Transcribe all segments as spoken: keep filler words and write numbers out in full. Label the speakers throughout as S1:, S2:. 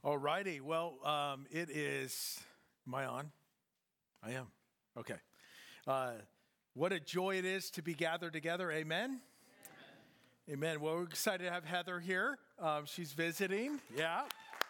S1: All righty. Well, um, it is, am I on? I am. Okay. Uh, what a joy it is to be gathered together. Amen? Amen. Amen. Well, we're excited to have Heather here. Um, she's visiting. Yeah.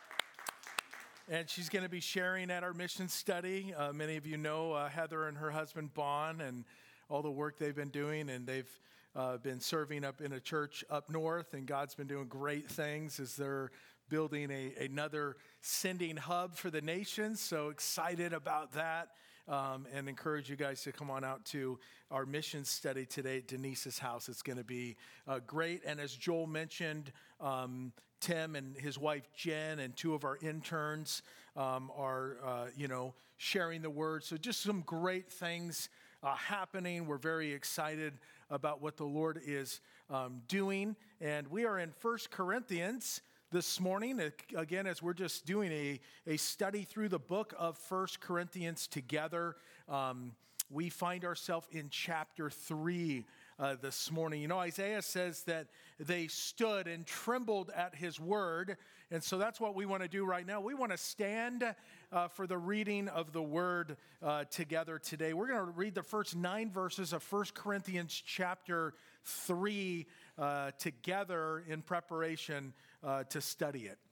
S1: And she's going to be sharing at our mission study. Uh, many of you know uh, Heather and her husband, Bon, and all the work they've been doing. And they've uh, been serving up in a church up north. And God's been doing great things as they're building a, another sending hub for the nations. So excited about that. Um, and encourage you guys to come on out to our mission study today at Denise's house. It's going to be uh, great. And as Joel mentioned, um, Tim and his wife Jen and two of our interns um, are, uh, you know, sharing the word. So just some great things uh, happening. We're very excited about what the Lord is um, doing. And we are in First Corinthians this morning, again, as we're just doing a, a study through the book of First Corinthians together. Um, we find ourselves in chapter three uh, this morning. You know, Isaiah says that they stood and trembled at his word. And so that's what we want to do right now. We want to stand uh, for the reading of the word uh, together today. We're going to read the first nine verses of First Corinthians chapter three uh, together in preparation uh, to study it.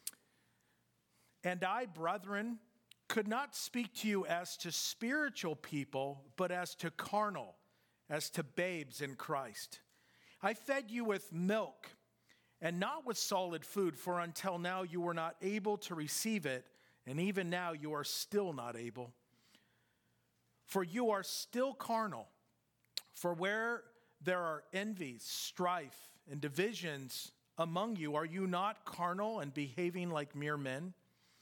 S1: And I, brethren, could not speak to you as to spiritual people, but as to carnal, as to babes in Christ. I fed you with milk and not with solid food, for until now you were not able to receive it, and even now you are still not able. For you are still carnal. For where there are envies, strife, and divisions among you, are you not carnal and behaving like mere men?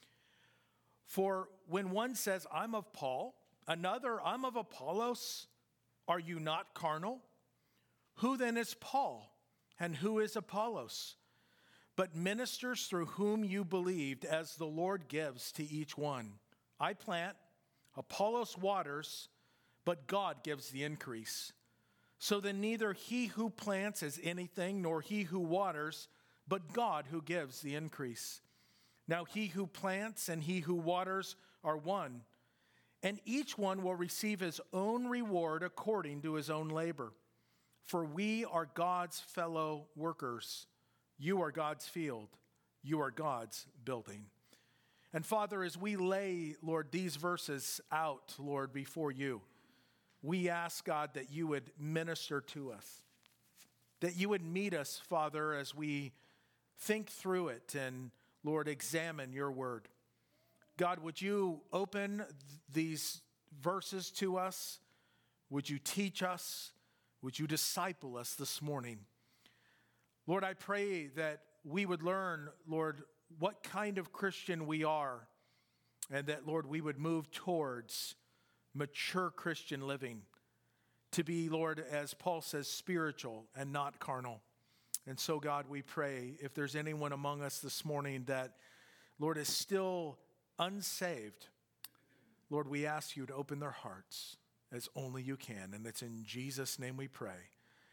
S1: For when one says, I'm of Paul, another, I'm of Apollos, are you not carnal? Who then is Paul, and who is Apollos? But ministers through whom you believed, as the Lord gives to each one. I plant, Apollos waters, but God gives the increase. So then neither he who plants is anything, nor he who waters, but God who gives the increase. Now he who plants and he who waters are one, and each one will receive his own reward according to his own labor. For we are God's fellow workers. You are God's field. You are God's building. And Father, as we lay, Lord, these verses out, Lord, before you, we ask, God, that you would minister to us, that you would meet us, Father, as we think through it and Lord, examine your word. God, would you open th- these verses to us? Would you teach us? Would you disciple us this morning? Lord, I pray that we would learn, Lord, what kind of Christian we are, and that, Lord, we would move towards mature Christian living, to be, Lord, as Paul says, spiritual and not carnal. And so, God, we pray if there's anyone among us this morning that, Lord, is still unsaved, Lord, we ask you to open their hearts as only you can. And it's in Jesus' name we pray.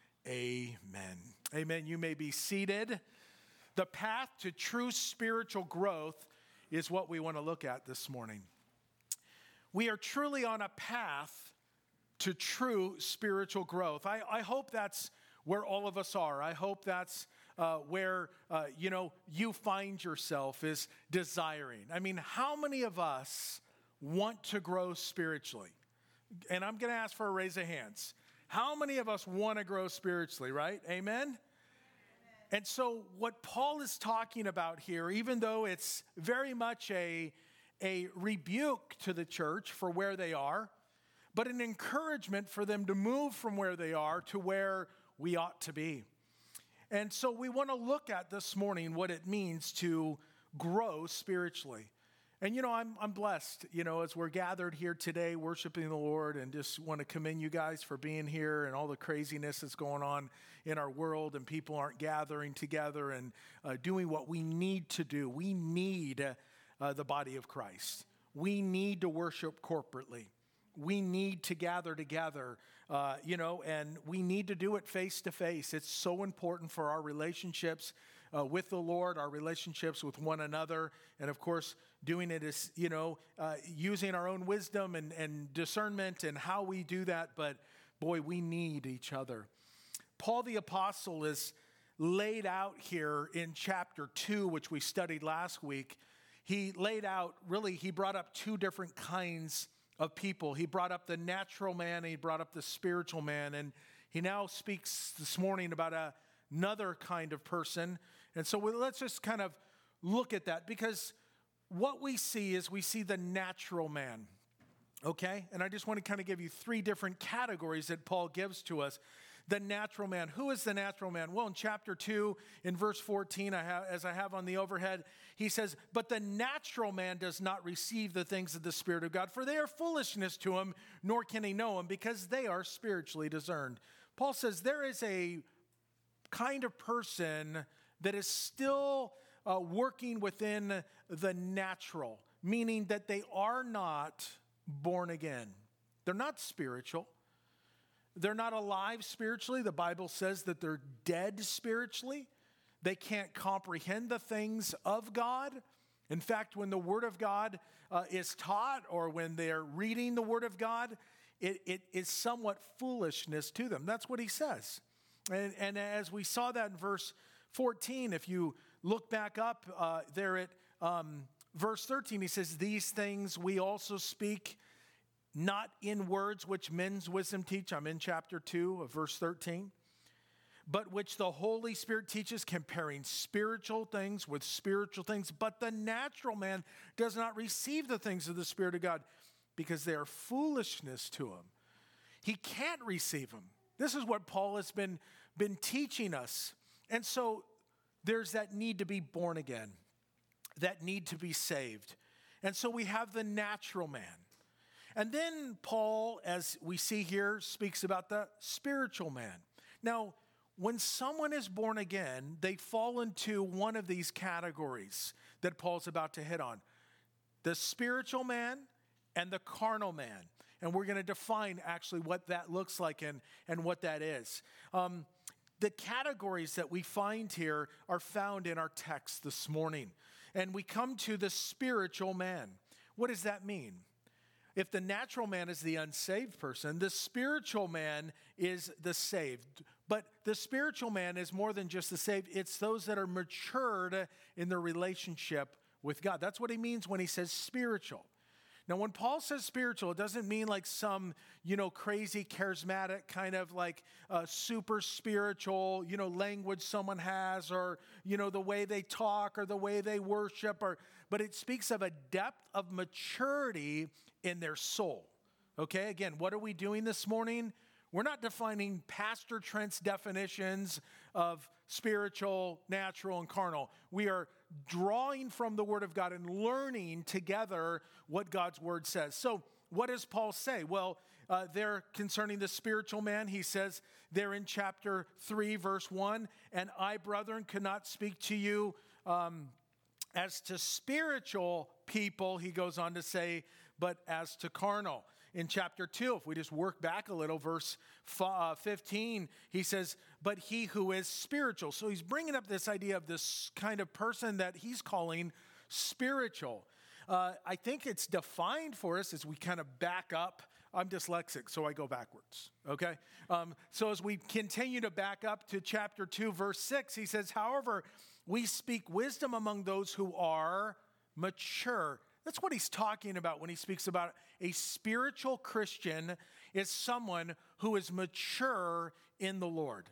S1: Amen. Amen. You may be seated. The path to true spiritual growth is what we want to look at this morning. We are truly on a path to true spiritual growth. I, I hope that's where all of us are. I hope that's uh, where, uh, you know, you find yourself is desiring. I mean, how many of us want to grow spiritually? And I'm going to ask for a raise of hands. How many of us want to grow spiritually, right? Amen? Amen. And so what Paul is talking about here, even though it's very much a, a rebuke to the church for where they are, but an encouragement for them to move from where they are to where we ought to be. And so we want to look at this morning what it means to grow spiritually. And, you know, I'm I'm blessed, you know, as we're gathered here today worshiping the Lord, and just want to commend you guys for being here and all the craziness that's going on in our world, and people aren't gathering together and uh, doing what we need to do. We need uh, the body of Christ. We need to worship corporately. We need to gather together, uh, you know, and we need to do it face to face. It's so important for our relationships uh, with the Lord, our relationships with one another, and of course, doing it is, you know, uh, using our own wisdom and, and discernment and how we do that. But boy, we need each other. Paul the Apostle is laid out here in chapter two, which we studied last week. He laid out, really, he brought up two different kinds of people. He brought up the natural man, and he brought up the spiritual man. And he now speaks this morning about a, another kind of person. And so we, let's just kind of look at that, because what we see is we see the natural man, okay? And I just want to kind of give you three different categories that Paul gives to us. The natural man. Who is the natural man? Well, in chapter two, in verse fourteen, I have, as I have on the overhead, he says, "But the natural man does not receive the things of the Spirit of God, for they are foolishness to him, nor can he know them, because they are spiritually discerned." Paul says there is a kind of person that is still uh, working within the natural, meaning that they are not born again. They're not spiritual. They're not alive spiritually. The Bible says that they're dead spiritually. They can't comprehend the things of God. In fact, when the Word of God uh, is taught, or when they're reading the Word of God, it, it is somewhat foolishness to them. That's what he says. And, and as we saw that in verse fourteen, if you look back up uh, there at um, verse thirteen, he says, "These things we also speak, not in words which men's wisdom teach." I'm in chapter two of verse thirteen. "But which the Holy Spirit teaches, comparing spiritual things with spiritual things. But the natural man does not receive the things of the Spirit of God, because they are foolishness to him." He can't receive them. This is what Paul has been, been teaching us. And so there's that need to be born again, that need to be saved. And so we have the natural man. And then Paul, as we see here, speaks about the spiritual man. Now, when someone is born again, they fall into one of these categories that Paul's about to hit on: the spiritual man and the carnal man. And we're going to define actually what that looks like and, and what that is. Um, the categories that we find here are found in our text this morning. And we come to the spiritual man. What does that mean? If the natural man is the unsaved person, the spiritual man is the saved. But the spiritual man is more than just the saved. It's those that are matured in their relationship with God. That's what he means when he says spiritual. Now, when Paul says spiritual, it doesn't mean like some, you know, crazy, charismatic kind of like uh, super spiritual, you know, language someone has, or, you know, the way they talk or the way they worship, or, but it speaks of a depth of maturity in their soul. Okay, again, what are we doing this morning? We're not defining Pastor Trent's definitions of spiritual, natural, and carnal. We are drawing from the Word of God and learning together what God's Word says. So what does Paul say? Well, uh, there concerning the spiritual man, he says there in chapter three, verse one, "And I, brethren, could not speak to you um, as to spiritual people," he goes on to say, "but as to carnal." In chapter two, if we just work back a little, verse fifteen, he says, "But he who is spiritual." So he's bringing up this idea of this kind of person that he's calling spiritual. Uh, I think it's defined for us as we kind of back up. I'm dyslexic, so I go backwards, okay? Um, so as we continue to back up to chapter two, verse six, he says, "However, we speak wisdom among those who are mature." That's what he's talking about when he speaks about a spiritual Christian is someone who is mature in the Lord.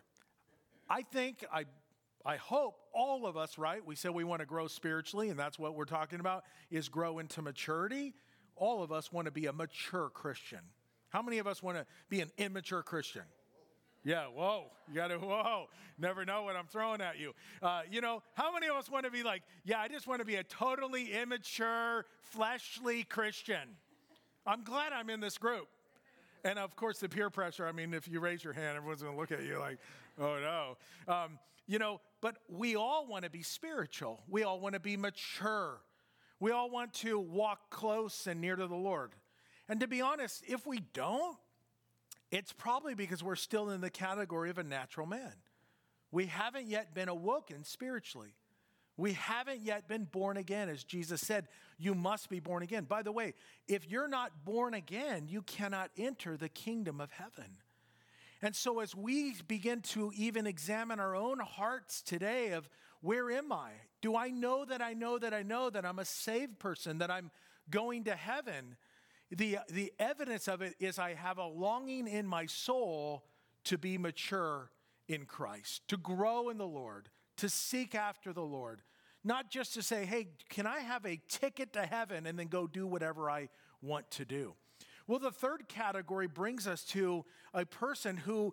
S1: I think, I I hope all of us, right? We said we want to grow spiritually, and that's what we're talking about, is grow into maturity. All of us want to be a mature Christian. How many of us want to be an immature Christian? Yeah, whoa, you got to, whoa, never know what I'm throwing at you. Uh, you know, how many of us want to be like, yeah, I just want to be a totally immature, fleshly Christian? I'm glad I'm in this group. And of course, the peer pressure, I mean, if you raise your hand, everyone's going to look at you like, oh no. Um, you know, but we all want to be spiritual. We all want to be mature. We all want to walk close and near to the Lord. And to be honest, if we don't, it's probably because we're still in the category of a natural man. We haven't yet been awoken spiritually. We haven't yet been born again. As Jesus said, you must be born again. By the way, if you're not born again, you cannot enter the kingdom of heaven. And so as we begin to even examine our own hearts today of where am I? Do I know that I know that I know that I'm a saved person, that I'm going to heaven? The, the evidence of it is I have a longing in my soul to be mature in Christ, to grow in the Lord, to seek after the Lord. Not just to say, hey, can I have a ticket to heaven and then go do whatever I want to do? Well, the third category brings us to a person who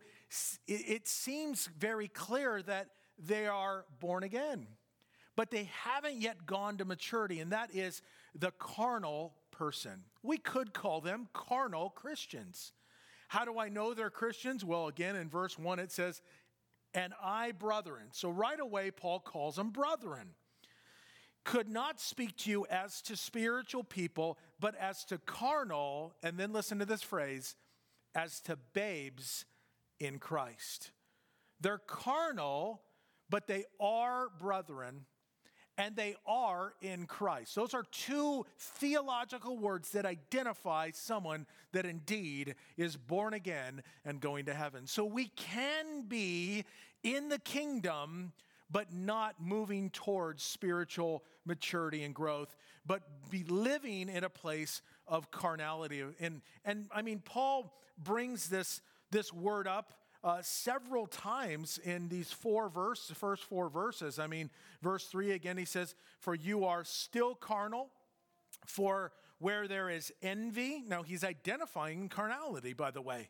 S1: it seems very clear that they are born again, but they haven't yet gone to maturity, and that is the carnal person. We could call them carnal Christians. How do I know they're Christians? Well, again, in verse one, it says, and I, brethren. So right away, Paul calls them brethren. Could not speak to you as to spiritual people, but as to carnal, and then listen to this phrase, as to babes in Christ. They're carnal, but they are brethren, and they are in Christ. Those are two theological words that identify someone that indeed is born again and going to heaven. So we can be in the kingdom, but not moving towards spiritual maturity and growth, but be living in a place of carnality. And, and I mean, Paul brings this, this word up uh, several times in these four verses, first four verses. I mean, verse three, again, he says, for you are still carnal, for where there is envy. Now, he's identifying carnality, by the way.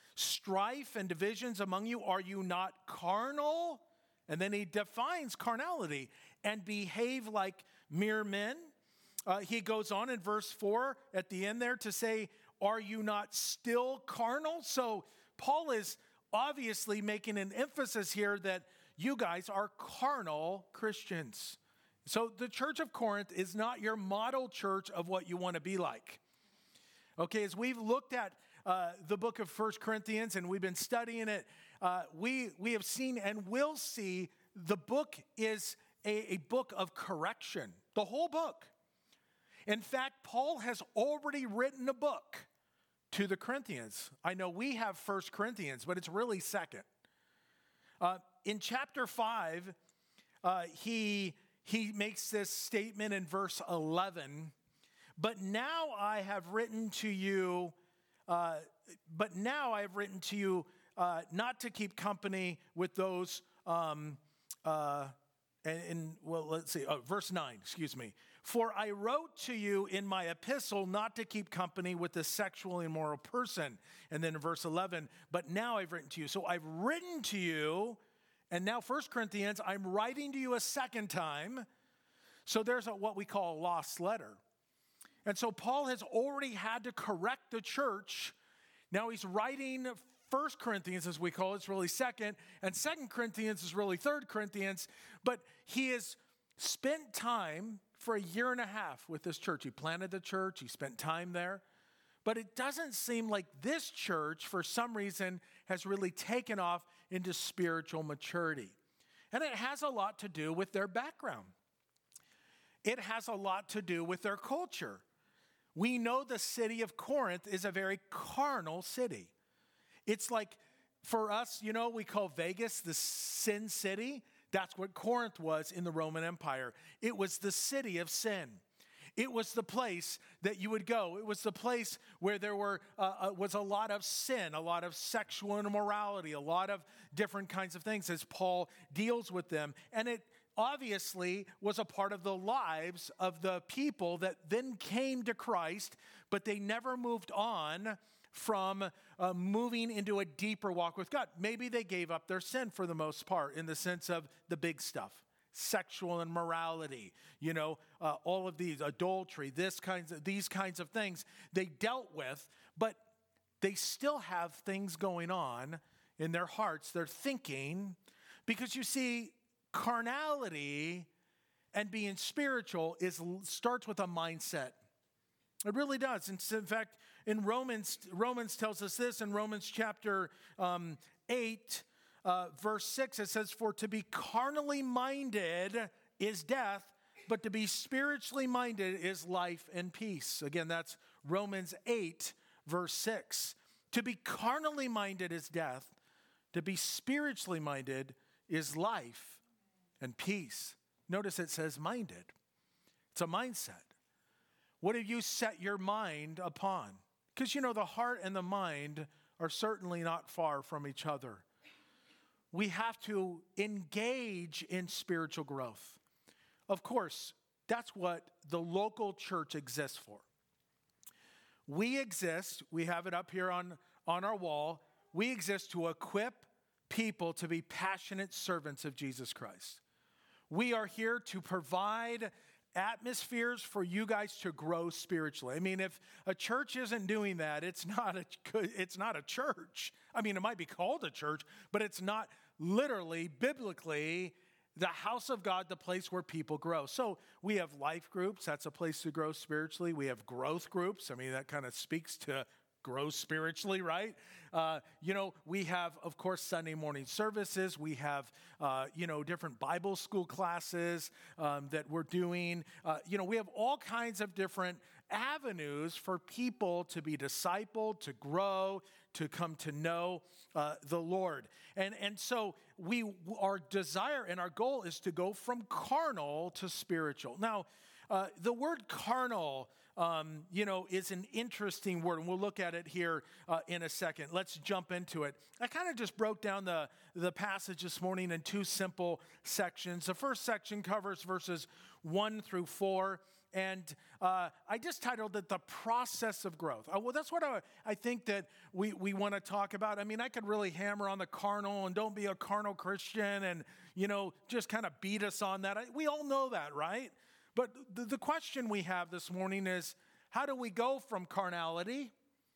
S1: Strife and divisions among you, are you not carnal? And then he defines carnality and behave like mere men. Uh, he goes on in verse four at the end there to say, are you not still carnal? So Paul is obviously making an emphasis here that you guys are carnal Christians. So the church of Corinth is not your model church of what you want to be like. Okay, as we've looked at uh, the book of First Corinthians and we've been studying it, Uh, we, we have seen and will see the book is a, a book of correction, the whole book. In fact, Paul has already written a book to the Corinthians. I know we have First Corinthians, but it's really Second. Uh, in chapter five, uh, he, he makes this statement in verse eleven, but now I have written to you, uh, but now I have written to you Uh, not to keep company with those, um, uh, and, and well, let's see, uh, verse nine, excuse me. For I wrote to you in my epistle not to keep company with the sexually immoral person. And then in verse eleven, but now I've written to you. So I've written to you, and now First Corinthians, I'm writing to you a second time. So there's a, what we call a lost letter. And so Paul has already had to correct the church. Now he's writing First Corinthians, as we call it, it's really Second, and Second Corinthians is really Third Corinthians, but he has spent time for a year and a half with this church. He planted the church, he spent time there, but it doesn't seem like this church, for some reason, has really taken off into spiritual maturity. And it has a lot to do with their background. It has a lot to do with their culture. We know the city of Corinth is a very carnal city. It's like, for us, you know, we call Vegas the sin city. That's what Corinth was in the Roman Empire. It was the city of sin. It was the place that you would go. It was the place where there were uh, uh, was a lot of sin, a lot of sexual immorality, a lot of different kinds of things as Paul deals with them. And it obviously was a part of the lives of the people that then came to Christ, but they never moved on from uh, moving into a deeper walk with God. Maybe they gave up their sin for the most part in the sense of the big stuff, sexual immorality, you know, uh, all of these, adultery, this kinds of, these kinds of things they dealt with, but they still have things going on in their hearts, their thinking, because you see, carnality and being spiritual is starts with a mindset. It really does. And in fact, in Romans, Romans tells us this in Romans chapter um, eight, uh, verse six, it says, for to be carnally minded is death, but to be spiritually minded is life and peace. Again, that's Romans eight, verse six. To be carnally minded is death. To be spiritually minded is life and peace. Notice it says minded. It's a mindset. What do you set your mind upon? Because, you know, the heart and the mind are certainly not far from each other. We have to engage in spiritual growth. Of course, that's what the local church exists for. We exist, we have it up here on, on our wall, we exist to equip people to be passionate servants of Jesus Christ. We are here to provide atmospheres for you guys to grow spiritually. I mean, if a church isn't doing that, it's not a, it's not a church. I mean, it might be called a church, but it's not literally, biblically, the house of God, the place where people grow. So we have life groups. That's a place to grow spiritually. We have growth groups. I mean, that kind of speaks to grow spiritually, right? Uh, you know, we have, of course, Sunday morning services. We have, uh, you know, different Bible school classes um, that we're doing. Uh, you know, we have all kinds of different avenues for people to be discipled, to grow, to come to know uh, the Lord. And, and so we, our desire and our goal is to go from carnal to spiritual. Now, uh, the word carnal, um, you know, is an interesting word, and we'll look at it here uh, in a second. Let's jump into it. I kind of just broke down the, the passage this morning in two simple sections. The first section covers verses one through four. And uh, I just titled it The Process of Growth. Uh, well, that's what I, I think that we, we want to talk about. I mean, I could really hammer on the carnal and don't be a carnal Christian and, you know, just kind of beat us on that. I, we all know that, right? But the, the question we have this morning is, how do we go from carnality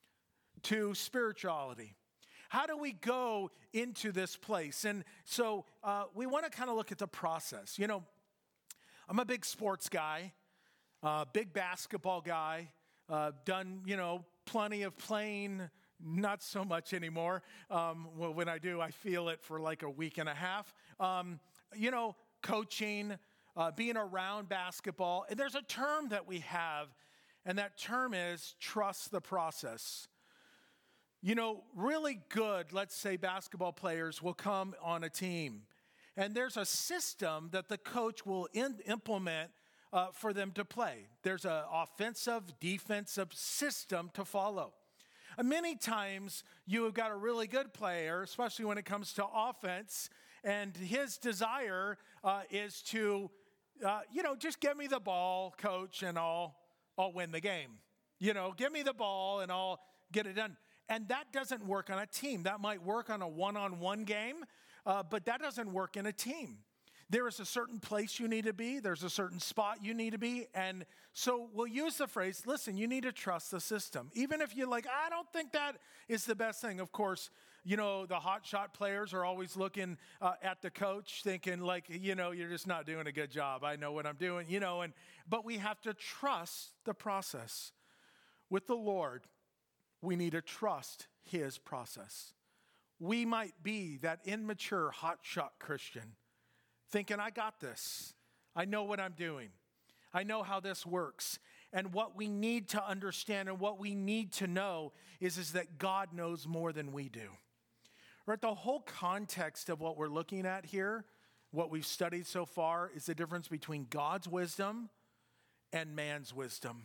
S1: to spirituality? How do we go into this place? And so uh, we want to kind of look at the process. You know, I'm a big sports guy. Uh, big basketball guy, uh, done, you know, plenty of playing, not so much anymore. Um, well, when I do, I feel it for like a week and a half. Um, you know, coaching, uh, being around basketball. And there's a term that we have, and that term is trust the process. You know, really good, let's say, basketball players will come on a team. And there's a system that the coach will in- implement Uh, for them to play. There's an offensive, defensive system to follow. Uh, many times you have got a really good player, especially when it comes to offense, and his desire uh, is to, uh, you know, just give me the ball, coach, and I'll, I'll win the game. You know, give me the ball and I'll get it done. And that doesn't work on a team. That might work on a one-on-one game, uh, but that doesn't work in a team. There is a certain place you need to be. There's a certain spot you need to be. And so we'll use the phrase, listen, you need to trust the system. Even if you're like, I don't think that is the best thing. Of course, you know, the hot shot players are always looking uh, at the coach thinking like, you know, you're just not doing a good job. I know what I'm doing, you know, and but we have to trust the process. With the Lord, we need to trust his process. We might be that immature hot shot Christian thinking, I got this. I know what I'm doing. I know how this works. And what we need to understand and what we need to know is, is that God knows more than we do. Right? The whole context of what we're looking at here, what we've studied so far, is the difference between God's wisdom and man's wisdom.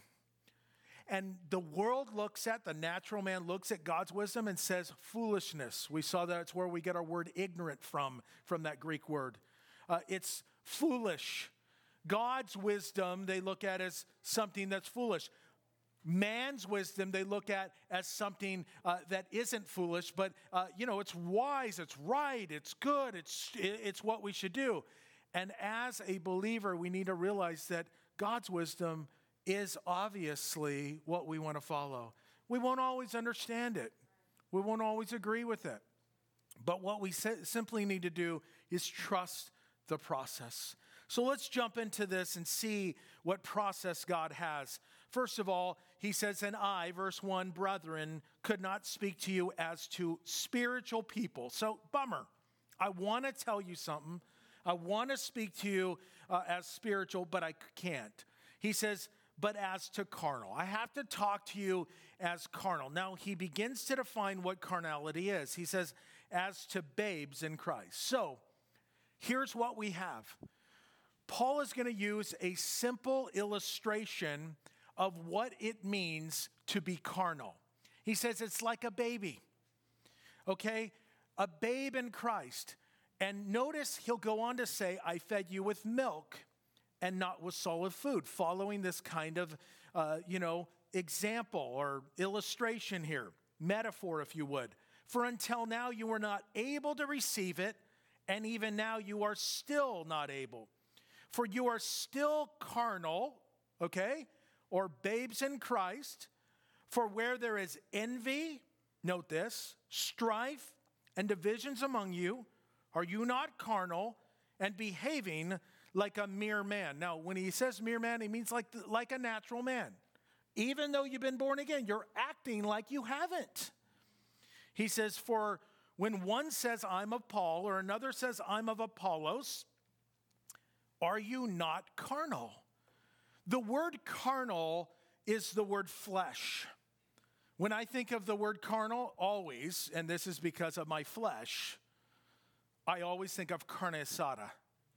S1: And the world looks at, the natural man looks at God's wisdom and says foolishness. We saw that's where we get our word ignorant from, from that Greek word. Uh, it's foolish. God's wisdom they look at as something that's foolish. Man's wisdom they look at as something uh, that isn't foolish, but uh, you know, it's wise, it's right, it's good, it's it's what we should do. And as a believer, we need to realize that God's wisdom is obviously what we want to follow. We won't always understand it. We won't always agree with it. But what we simply need to do is trust the process. So let's jump into this and see what process God has. First of all, he says, and I, verse one, brethren, could not speak to you as to spiritual people. So, bummer. I want to tell you something. I want to speak to you uh, as spiritual, but I can't. He says, but as to carnal. I have to talk to you as carnal. Now, he begins to define what carnality is. He says, as to babes in Christ. So, here's what we have. Paul is going to use a simple illustration of what it means to be carnal. He says it's like a baby, okay? A babe in Christ. And notice he'll go on to say, I fed you with milk and not with solid food, following this kind of, uh, you know, example or illustration here, metaphor, if you would. For until now you were not able to receive it, and even now you are still not able. For you are still carnal, okay, or babes in Christ. For where there is envy, note this, strife and divisions among you, are you not carnal and behaving like a mere man? Now, when he says mere man, he means like, like a natural man. Even though you've been born again, you're acting like you haven't. He says, for when one says, I'm of Paul, or another says, I'm of Apollos, are you not carnal? The word carnal is the word flesh. When I think of the word carnal, always, and this is because of my flesh, I always think of carne asada.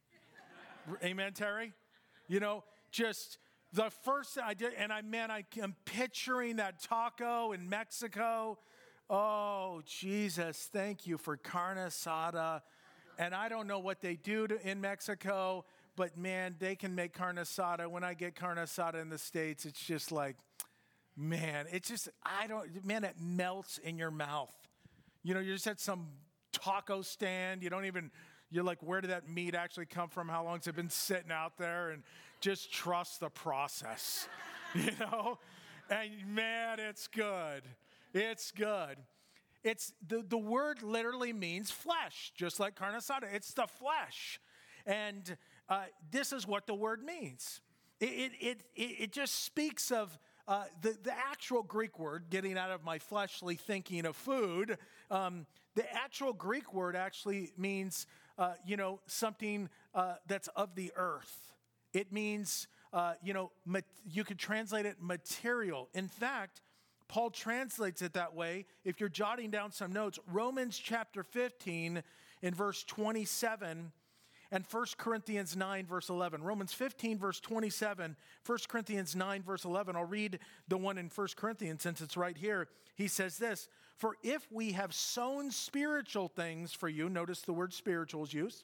S1: Amen, Terry? You know, just the first thing I did, and I, man, I am picturing that taco in Mexico. Oh, Jesus, thank you for carne asada. And I don't know what they do to, in Mexico, but man, they can make carne asada. When I get carne asada in the States, it's just like, man, it's just, I don't, man, it melts in your mouth. You know, you're just at some taco stand. You don't even, you're like, where did that meat actually come from? How long has it been sitting out there? And just trust the process, you know? And man, it's good. It's good. It's, the, the word literally means flesh, just like carne asada. It's the flesh. And uh, this is what the word means. It, it, it, it just speaks of uh, the, the actual Greek word, getting out of my fleshly thinking of food. Um, the actual Greek word actually means, uh, you know, something uh, that's of the earth. It means, uh, you know, mat- you could translate it material. In fact, Paul translates it that way. If you're jotting down some notes, Romans chapter fifteen in verse twenty-seven and First Corinthians nine verse eleven. Romans fifteen verse twenty-seven, First Corinthians nine verse eleven. I'll read the one in First Corinthians since it's right here. He says this, for if we have sown spiritual things for you, notice the word spiritual is used,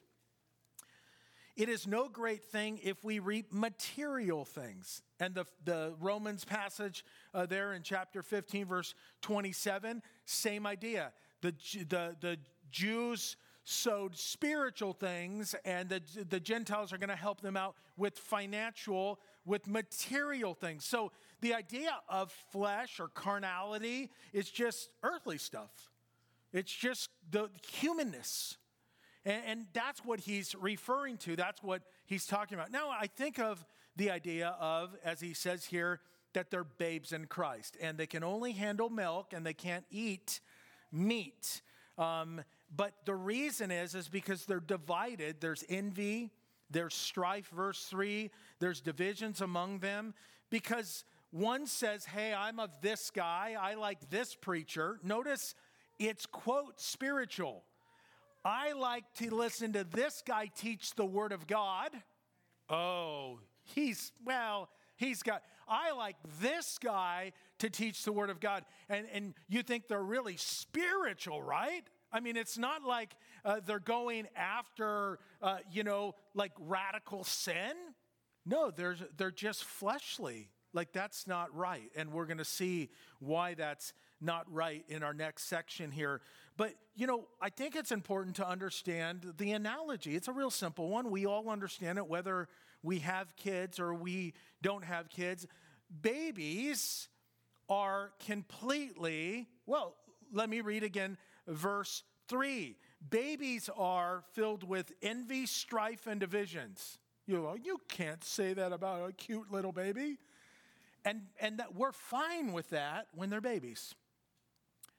S1: it is no great thing if we reap material things. And the, the Romans passage uh, there in chapter fifteen, verse twenty-seven, same idea. The, the, the Jews sowed spiritual things, and the, the Gentiles are going to help them out with financial, with material things. So the idea of flesh or carnality is just earthly stuff. It's just the humanness. And, and that's what he's referring to. That's what he's talking about. Now, I think of the idea of, as he says here, that they're babes in Christ. And they can only handle milk and they can't eat meat. Um, but the reason is, is because they're divided. There's envy. There's strife, verse three. There's divisions among them. Because one says, hey, I'm of this guy. I like this preacher. Notice it's, quote, spiritual. I like to listen to this guy teach the word of God. Oh, he's, well, he's got, I like this guy to teach the word of God. And, and you think they're really spiritual, right? I mean, it's not like uh, they're going after, uh, you know, like radical sin. No, they're, they're just fleshly. Like that's not right. And we're going to see why that's not right in our next section here. But, you know, I think it's important to understand the analogy. It's a real simple one. We all understand it, whether we have kids or we don't have kids. Babies are completely, well, let me read again, verse three. Babies are filled with envy, strife, and divisions. You know, you can't say that about a cute little baby. And, and that we're fine with that when they're babies.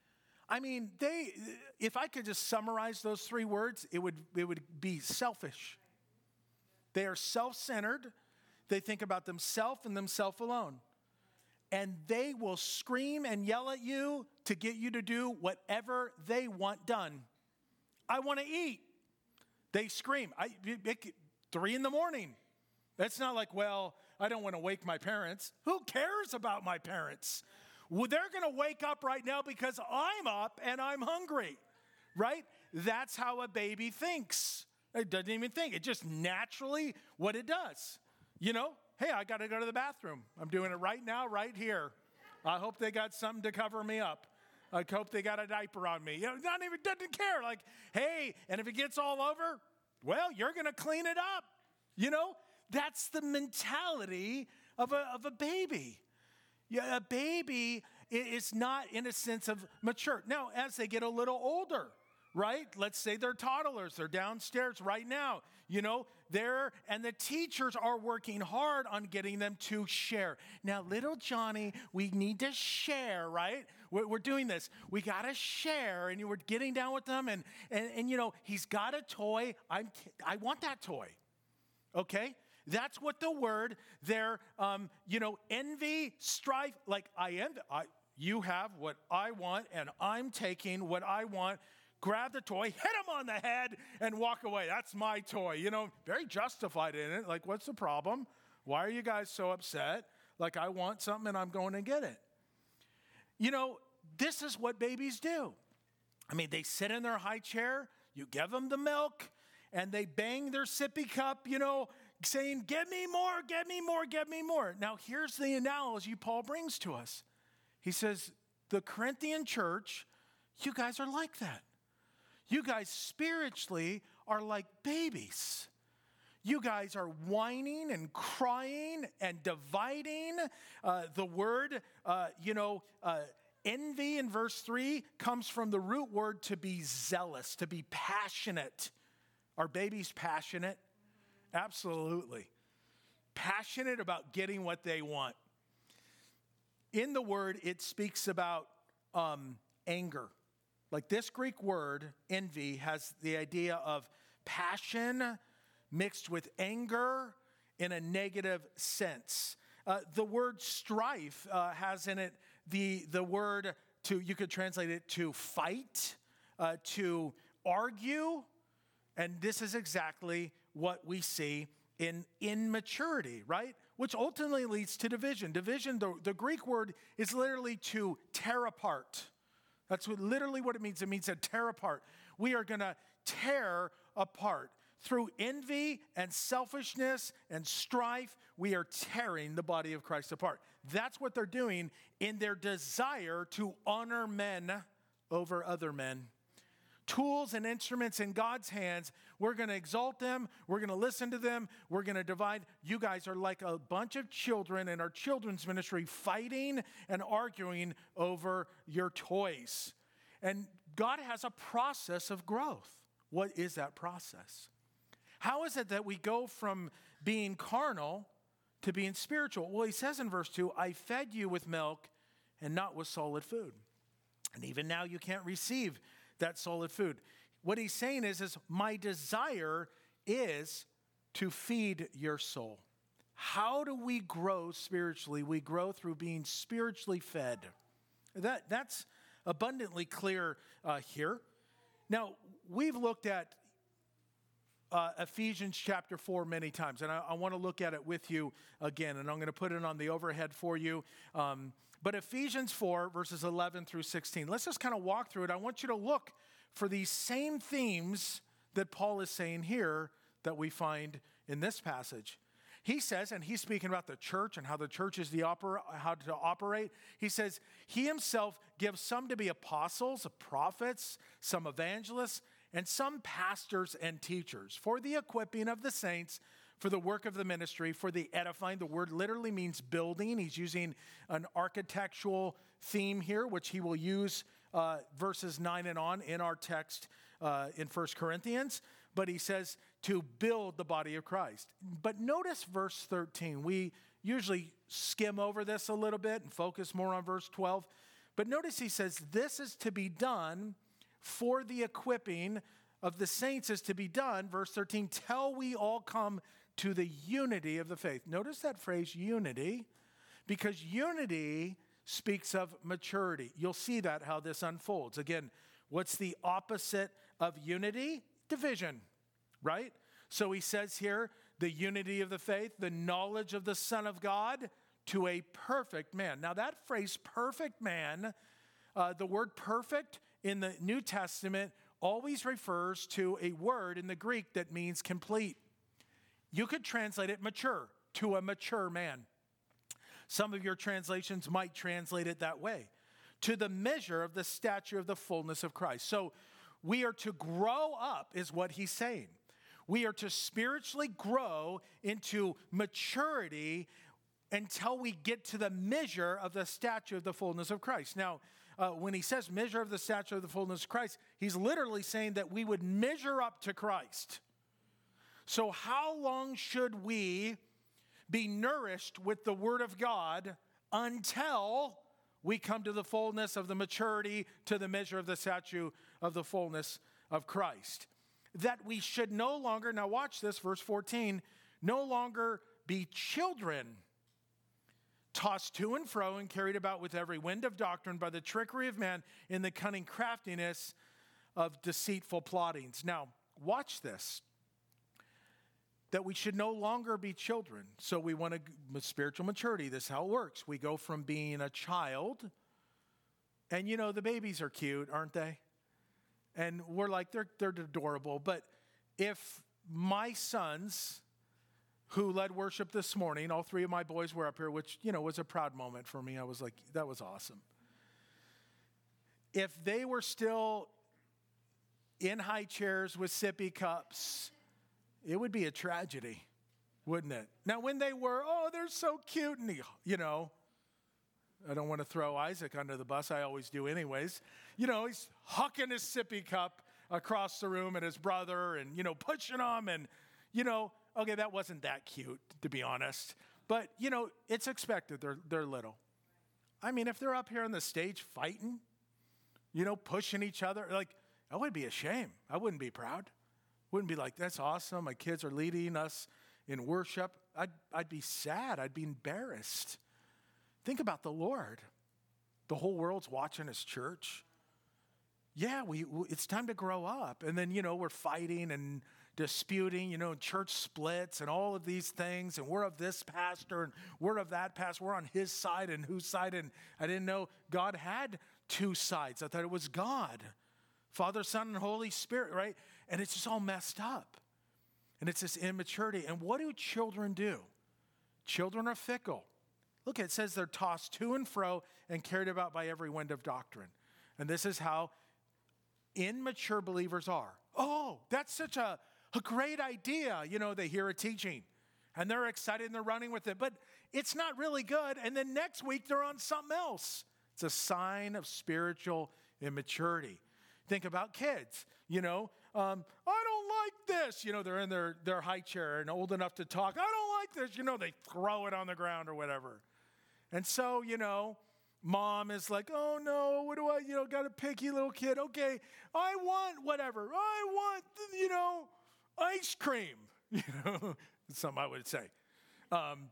S1: I mean, they, if I could just summarize those three words, it would, it would be selfish. They are self-centered. They think about themselves and themselves alone. And they will scream and yell at you to get you to do whatever they want done. I want to eat. They scream. I, it, it, three in the morning. That's not like, well, I don't want to wake my parents. Who cares about my parents? Well, they're going to wake up right now because I'm up and I'm hungry, right? That's how a baby thinks. It doesn't even think. It just naturally what it does. You know, hey, I got to go to the bathroom. I'm doing it right now, right here. I hope they got something to cover me up. I hope they got a diaper on me. You know, not even doesn't care. Like, hey, and if it gets all over, well, you're going to clean it up. You know, that's the mentality of a, of a baby. Yeah, a baby is not in a sense of mature. Now, as they get a little older, right? Let's say they're toddlers. They're downstairs right now. You know, they're, and the teachers are working hard on getting them to share. Now, little Johnny, we need to share, right? We're, we're doing this. We got to share. And you were getting down with them. And, and, and, you know, he's got a toy. I'm, I want that toy. Okay? That's what the word there, um, you know, envy, strife, like I envy, I, you have what I want and I'm taking what I want. Grab the toy, hit him on the head and walk away. That's my toy. You know, very justified in it. Like, what's the problem? Why are you guys so upset? Like, I want something and I'm going to get it. You know, this is what babies do. I mean, they sit in their high chair, you give them the milk, and they bang their sippy cup, you know, saying, get me more, get me more, get me more. Now, here's the analogy Paul brings to us. He says, the Corinthian church, you guys are like that. You guys spiritually are like babies. You guys are whining and crying and dividing. Uh, the word, uh, you know, uh, envy in verse three comes from the root word to be zealous, to be passionate. Are babies passionate? Absolutely. Passionate about getting what they want. In the word, it speaks about um, anger. Like this Greek word, envy, has the idea of passion mixed with anger in a negative sense. Uh, the word strife uh, has in it the, the word to, you could translate it to fight, uh, to argue. And this is exactly what we see in immaturity, right? Which ultimately leads to division. Division, the, the Greek word is literally to tear apart. That's what, literally what it means. It means to tear apart. We are going to tear apart. Through envy and selfishness and strife, we are tearing the body of Christ apart. That's what they're doing in their desire to honor men over other men. Tools and instruments in God's hands, we're going to exalt them, we're going to listen to them, we're going to divide. You guys are like a bunch of children in our children's ministry fighting and arguing over your toys. And God has a process of growth. What is that process? How is it that we go from being carnal to being spiritual? Well, he says in verse two, I fed you with milk and not with solid food. And even now you can't receive that solid food. What he's saying is, is my desire is to feed your soul. How do we grow spiritually? We grow through being spiritually fed. That, that's abundantly clear uh, here. Now, we've looked at uh, Ephesians chapter four many times, and I, I want to look at it with you again, and I'm going to put it on the overhead for you. Um, But Ephesians four, verses eleven through sixteen, let's just kind of walk through it. I want you to look for these same themes that Paul is saying here that we find in this passage. He says, and he's speaking about the church and how the church is the oper- how to operate. He says, he himself gives some to be apostles, prophets, some evangelists, and some pastors and teachers for the equipping of the saints, for the work of the ministry, for the edifying. The word literally means building. He's using an architectural theme here, which he will use uh, verses nine and on in our text uh, in First Corinthians. But he says to build the body of Christ. But notice verse thirteen. We usually skim over this a little bit and focus more on verse twelve. But notice he says, this is to be done for the equipping of the saints is to be done, verse thirteen, till we all come to the unity of the faith. Notice that phrase, unity, because unity speaks of maturity. You'll see that, how this unfolds. Again, what's the opposite of unity? Division, right? So he says here, the unity of the faith, the knowledge of the Son of God, to a perfect man. Now that phrase, perfect man, uh, the word perfect in the New Testament always refers to a word in the Greek that means complete. You could translate it mature, to a mature man. Some of your translations might translate it that way. To the measure of the stature of the fullness of Christ. So we are to grow up, is what he's saying. We are to spiritually grow into maturity until we get to the measure of the stature of the fullness of Christ. Now, uh, when he says measure of the stature of the fullness of Christ, he's literally saying that we would measure up to Christ. So how long should we be nourished with the Word of God until we come to the fullness of the maturity, to the measure of the stature of the fullness of Christ? That we should no longer, now watch this, verse fourteen, no longer be children, tossed to and fro and carried about with every wind of doctrine by the trickery of man in the cunning craftiness of deceitful plottings. Now, watch this. That we should no longer be children. So we want to, spiritual maturity, this is how it works. We go from being a child, and you know, the babies are cute, aren't they? And we're like, they're, they're adorable. But if my sons, who led worship this morning, all three of my boys were up here, which, you know, was a proud moment for me. I was like, that was awesome. If they were still in high chairs with sippy cups, it would be a tragedy, wouldn't it? Now, when they were, oh, they're so cute, and, you know, I don't want to throw Isaac under the bus. I always do anyways. You know, he's hucking his sippy cup across the room at his brother and, you know, pushing him. And, you know, okay, that wasn't that cute, to be honest. But, you know, it's expected. They're, they're little. I mean, if they're up here on the stage fighting, you know, pushing each other, like, that would be a shame. I wouldn't be proud. Wouldn't be like, that's awesome. My kids are leading us in worship. I'd, I'd be sad. I'd be embarrassed. Think about the Lord. The whole world's watching his church. Yeah, we, it's time to grow up. And then, you know, we're fighting and disputing, you know, church splits and all of these things. And we're of this pastor and we're of that pastor. We're on his side and whose side. And I didn't know God had two sides. I thought it was God. Father, Son, and Holy Spirit, right? And it's just all messed up. And it's this immaturity. And what do children do? Children are fickle. Look, it says they're tossed to and fro and carried about by every wind of doctrine. And this is how immature believers are. Oh, that's such a, a great idea. You know, they hear a teaching and they're excited and they're running with it. But it's not really good. And then next week they're on something else. It's a sign of spiritual immaturity. Think about kids, you know, um, I don't like this. You know, they're in their, their high chair and old enough to talk. I don't like this. You know, they throw it on the ground or whatever. And so, you know, mom is like, oh no, what do I, you know, got a picky little kid. Okay, I want whatever. I want, you know, ice cream. You know, something I would say. Um,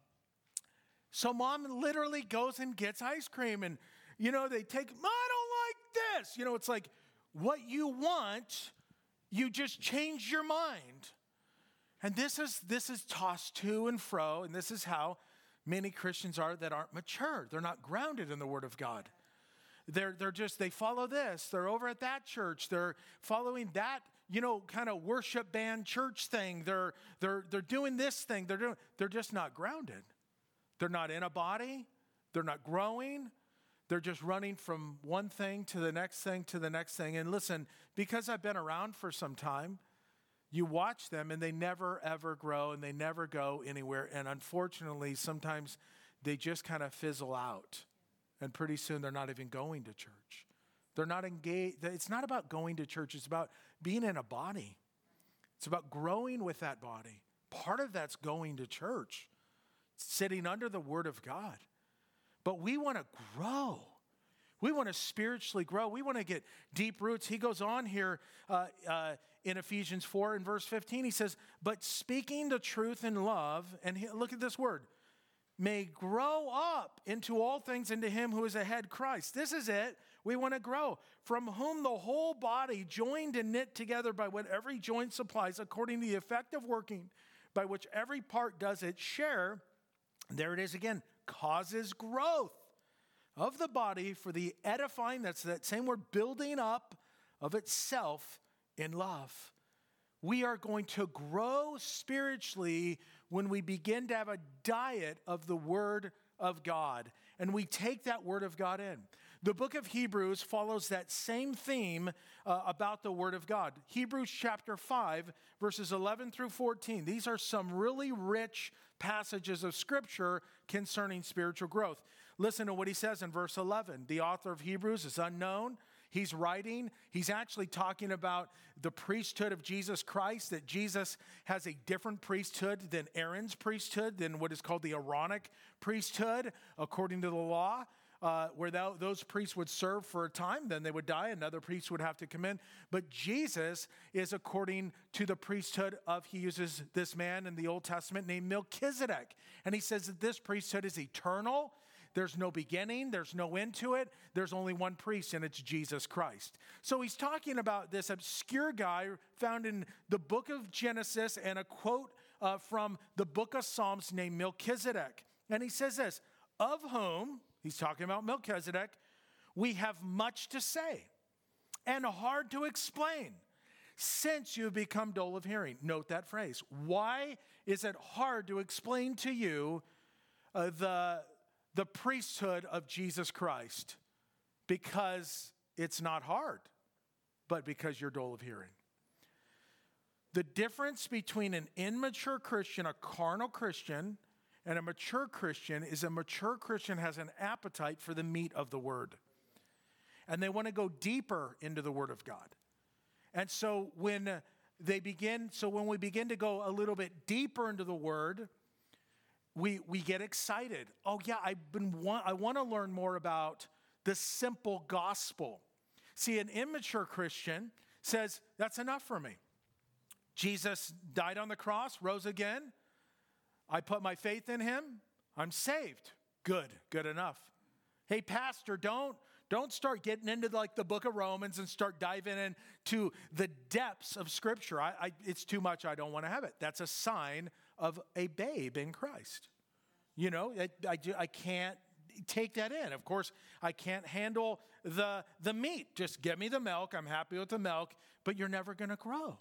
S1: so mom literally goes and gets ice cream and, you know, they take, I don't like this. You know, it's like, what you want, you just change your mind. And this is this is tossed to and fro, and this is how many Christians are that aren't mature. They're not grounded in the Word of God. They're they're just, they follow this. They're over at that church. They're following that, you know, kind of worship band church thing. They're they're they're doing this thing. They're doing, they're just not grounded. They're not in a body. They're not growing. They're just running from one thing to the next thing to the next thing. And listen, because I've been around for some time, you watch them and they never, ever grow and they never go anywhere. And unfortunately, sometimes they just kind of fizzle out. And pretty soon they're not even going to church. They're not engaged. It's not about going to church. It's about being in a body. It's about growing with that body. Part of that's going to church, sitting under the Word of God. But we want to grow. We want to spiritually grow. We want to get deep roots. He goes on here uh, uh, in Ephesians four in verse fifteen. He says, but speaking the truth in love, and he, look at this word, may grow up into all things into him who is a head, Christ. This is it. We want to grow. From whom the whole body, joined and knit together by what every joint supplies, according to the effective working by which every part does its share, there it is again, causes growth of the body for the edifying, that's that same word, building up of itself in love. We are going to grow spiritually when we begin to have a diet of the Word of God, and we take that Word of God in. The book of Hebrews follows that same theme uh, about the Word of God. Hebrews chapter five, verses eleven through fourteen. These are some really rich passages of Scripture concerning spiritual growth. Listen to what he says in verse eleven. The author of Hebrews is unknown. He's writing, he's actually talking about the priesthood of Jesus Christ, that Jesus has a different priesthood than Aaron's priesthood, than what is called the Aaronic priesthood, according to the law, uh, where th- those priests would serve for a time, then they would die, another priest would have to come in. But Jesus is according to the priesthood of, he uses this man in the Old Testament named Melchizedek. And he says that this priesthood is eternal. There's no beginning, there's no end to it. There's only one priest, and it's Jesus Christ. So he's talking about this obscure guy found in the book of Genesis and a quote uh, from the book of Psalms named Melchizedek. And he says this, of whom, he's talking about Melchizedek, we have much to say and hard to explain, since you have become dull of hearing. Note that phrase. Why is it hard to explain to you uh, the The priesthood of Jesus Christ? Because it's not hard, but because you're dull of hearing. The difference between an immature Christian, a carnal Christian, and a mature Christian is a mature Christian has an appetite for the meat of the word. And they want to go deeper into the word of God. And so when they begin, so when we begin to go a little bit deeper into the word, We we get excited. Oh yeah, I've been want, I want to learn more about the simple gospel. See, an immature Christian says, that's enough for me. Jesus died on the cross, rose again. I put my faith in him. I'm saved. Good, good enough. Hey, pastor, don't don't start getting into like the book of Romans and start diving into the depths of Scripture. I, I, it's too much. I don't want to have it. That's a sign of a babe in Christ. You know, I, I, I can't take that in. Of course, I can't handle the, the meat. Just get me the milk. I'm happy with the milk, but you're never going to grow.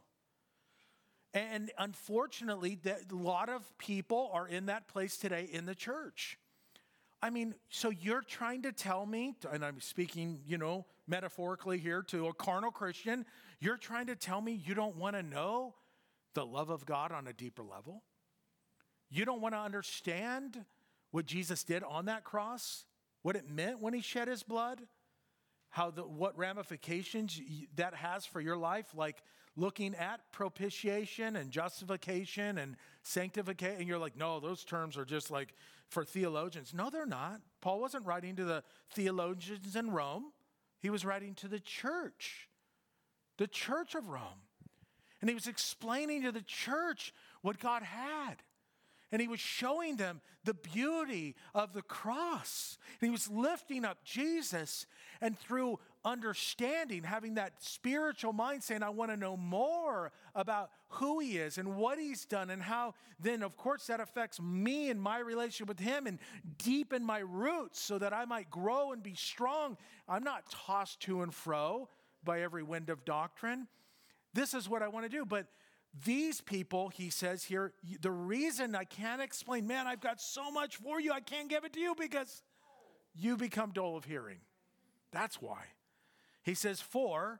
S1: And unfortunately, that, a lot of people are in that place today in the church. I mean, so you're trying to tell me, and I'm speaking, you know, metaphorically here to a carnal Christian, you're trying to tell me you don't want to know the love of God on a deeper level? You don't want to understand what Jesus did on that cross, what it meant when he shed his blood, how the, what ramifications that has for your life, like looking at propitiation and justification and sanctification. And you're like, no, those terms are just like for theologians. No, they're not. Paul wasn't writing to the theologians in Rome. He was writing to the church, the church of Rome. And he was explaining to the church what God had. And he was showing them the beauty of the cross. And he was lifting up Jesus. And through understanding, having that spiritual mind saying, I want to know more about who he is and what he's done. And how then, of course, that affects me and my relationship with him and deepen my roots so that I might grow and be strong. I'm not tossed to and fro by every wind of doctrine. This is what I want to do. But these people, he says here, the reason I can't explain, man, I've got so much for you, I can't give it to you because you become dull of hearing. That's why. He says, for,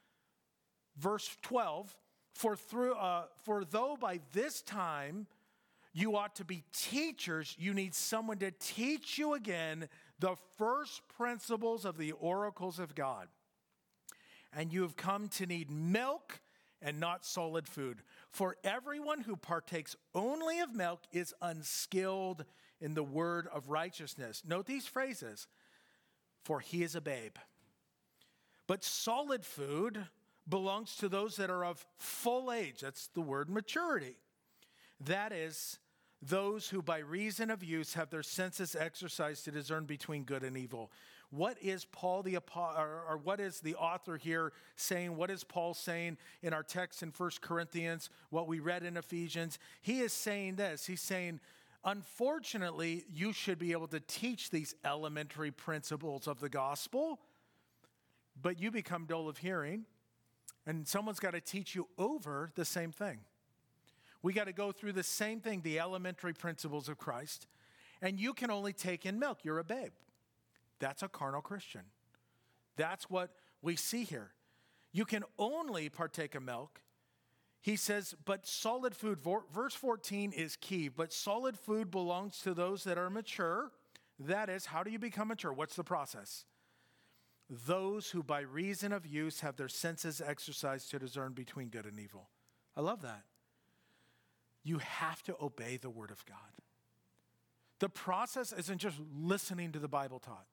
S1: verse twelve, for through, uh, for though by this time you ought to be teachers, you need someone to teach you again the first principles of the oracles of God. And you have come to need milk and not solid food. For everyone who partakes only of milk is unskilled in the word of righteousness. Note these phrases. for he is a babe. But solid food belongs to those that are of full age. That's the word maturity. That is, those who by reason of use have their senses exercised to discern between good and evil. What is Paul the or, or what is the author here saying? What is Paul saying in our text in First Corinthians, what we read in Ephesians? He is saying this. He's saying, unfortunately, you should be able to teach these elementary principles of the gospel, but you become dull of hearing, and someone's got to teach you over the same thing. We got to go through the same thing, the elementary principles of Christ, and you can only take in milk. You're a babe. That's a carnal Christian. That's what we see here. You can only partake of milk. He says, but solid food, verse fourteen is key, but solid food belongs to those that are mature. That is, how do you become mature? What's the process? Those who by reason of use have their senses exercised to discern between good and evil. I love that. You have to obey the word of God. The process isn't just listening to the Bible taught.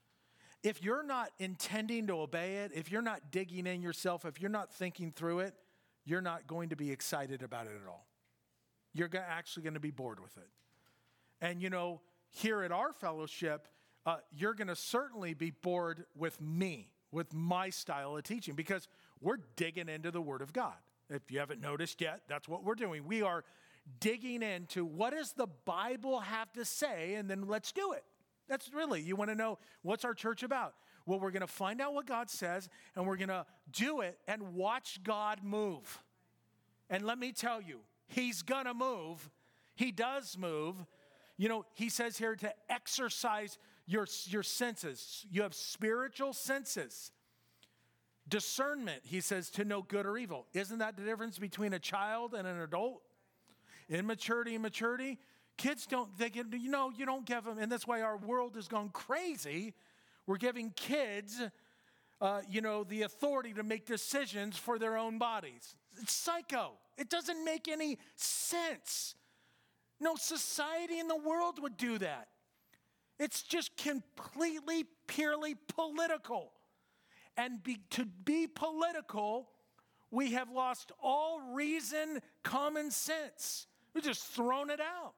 S1: If you're not intending to obey it, if you're not digging in yourself, if you're not thinking through it, you're not going to be excited about it at all. You're actually going to be bored with it. And you know, here at our fellowship, uh, you're going to certainly be bored with me, with my style of teaching, because we're digging into the Word of God. If you haven't noticed yet, that's what we're doing. We are digging into what does the Bible have to say, and then let's do it. That's really, you want to know, what's our church about? Well, we're going to find out what God says, and we're going to do it and watch God move. And let me tell you, he's going to move. He does move. You know, he says here to exercise your, your senses. You have spiritual senses. Discernment, he says, to know good or evil. Isn't that the difference between a child and an adult? Immaturity and maturity. Kids don't, they get, you know, you don't give them, and that's why our world has gone crazy. We're giving kids, uh, you know, the authority to make decisions for their own bodies. It's psycho. It doesn't make any sense. No society in the world would do that. It's just completely, purely political. And be, to be political, we have lost all reason, common sense. We've just thrown it out.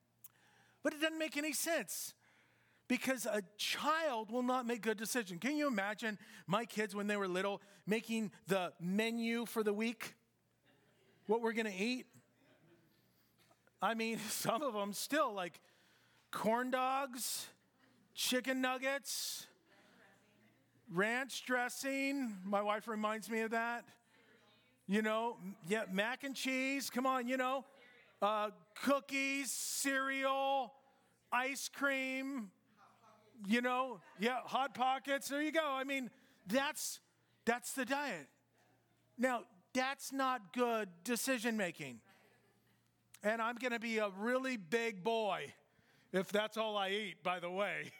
S1: But it doesn't make any sense because a child will not make good decisions. Can you imagine my kids when they were little making the menu for the week? What we're going to eat? I mean, some of them still like corn dogs, chicken nuggets, ranch dressing. My wife reminds me of that. You know, yeah, mac and cheese. Come on, you know. Uh, cookies, cereal, ice cream, you know, yeah, Hot Pockets. There you go. I mean, that's that's the diet. Now, that's not good decision making. And I'm going to be a really big boy if that's all I eat, by the way.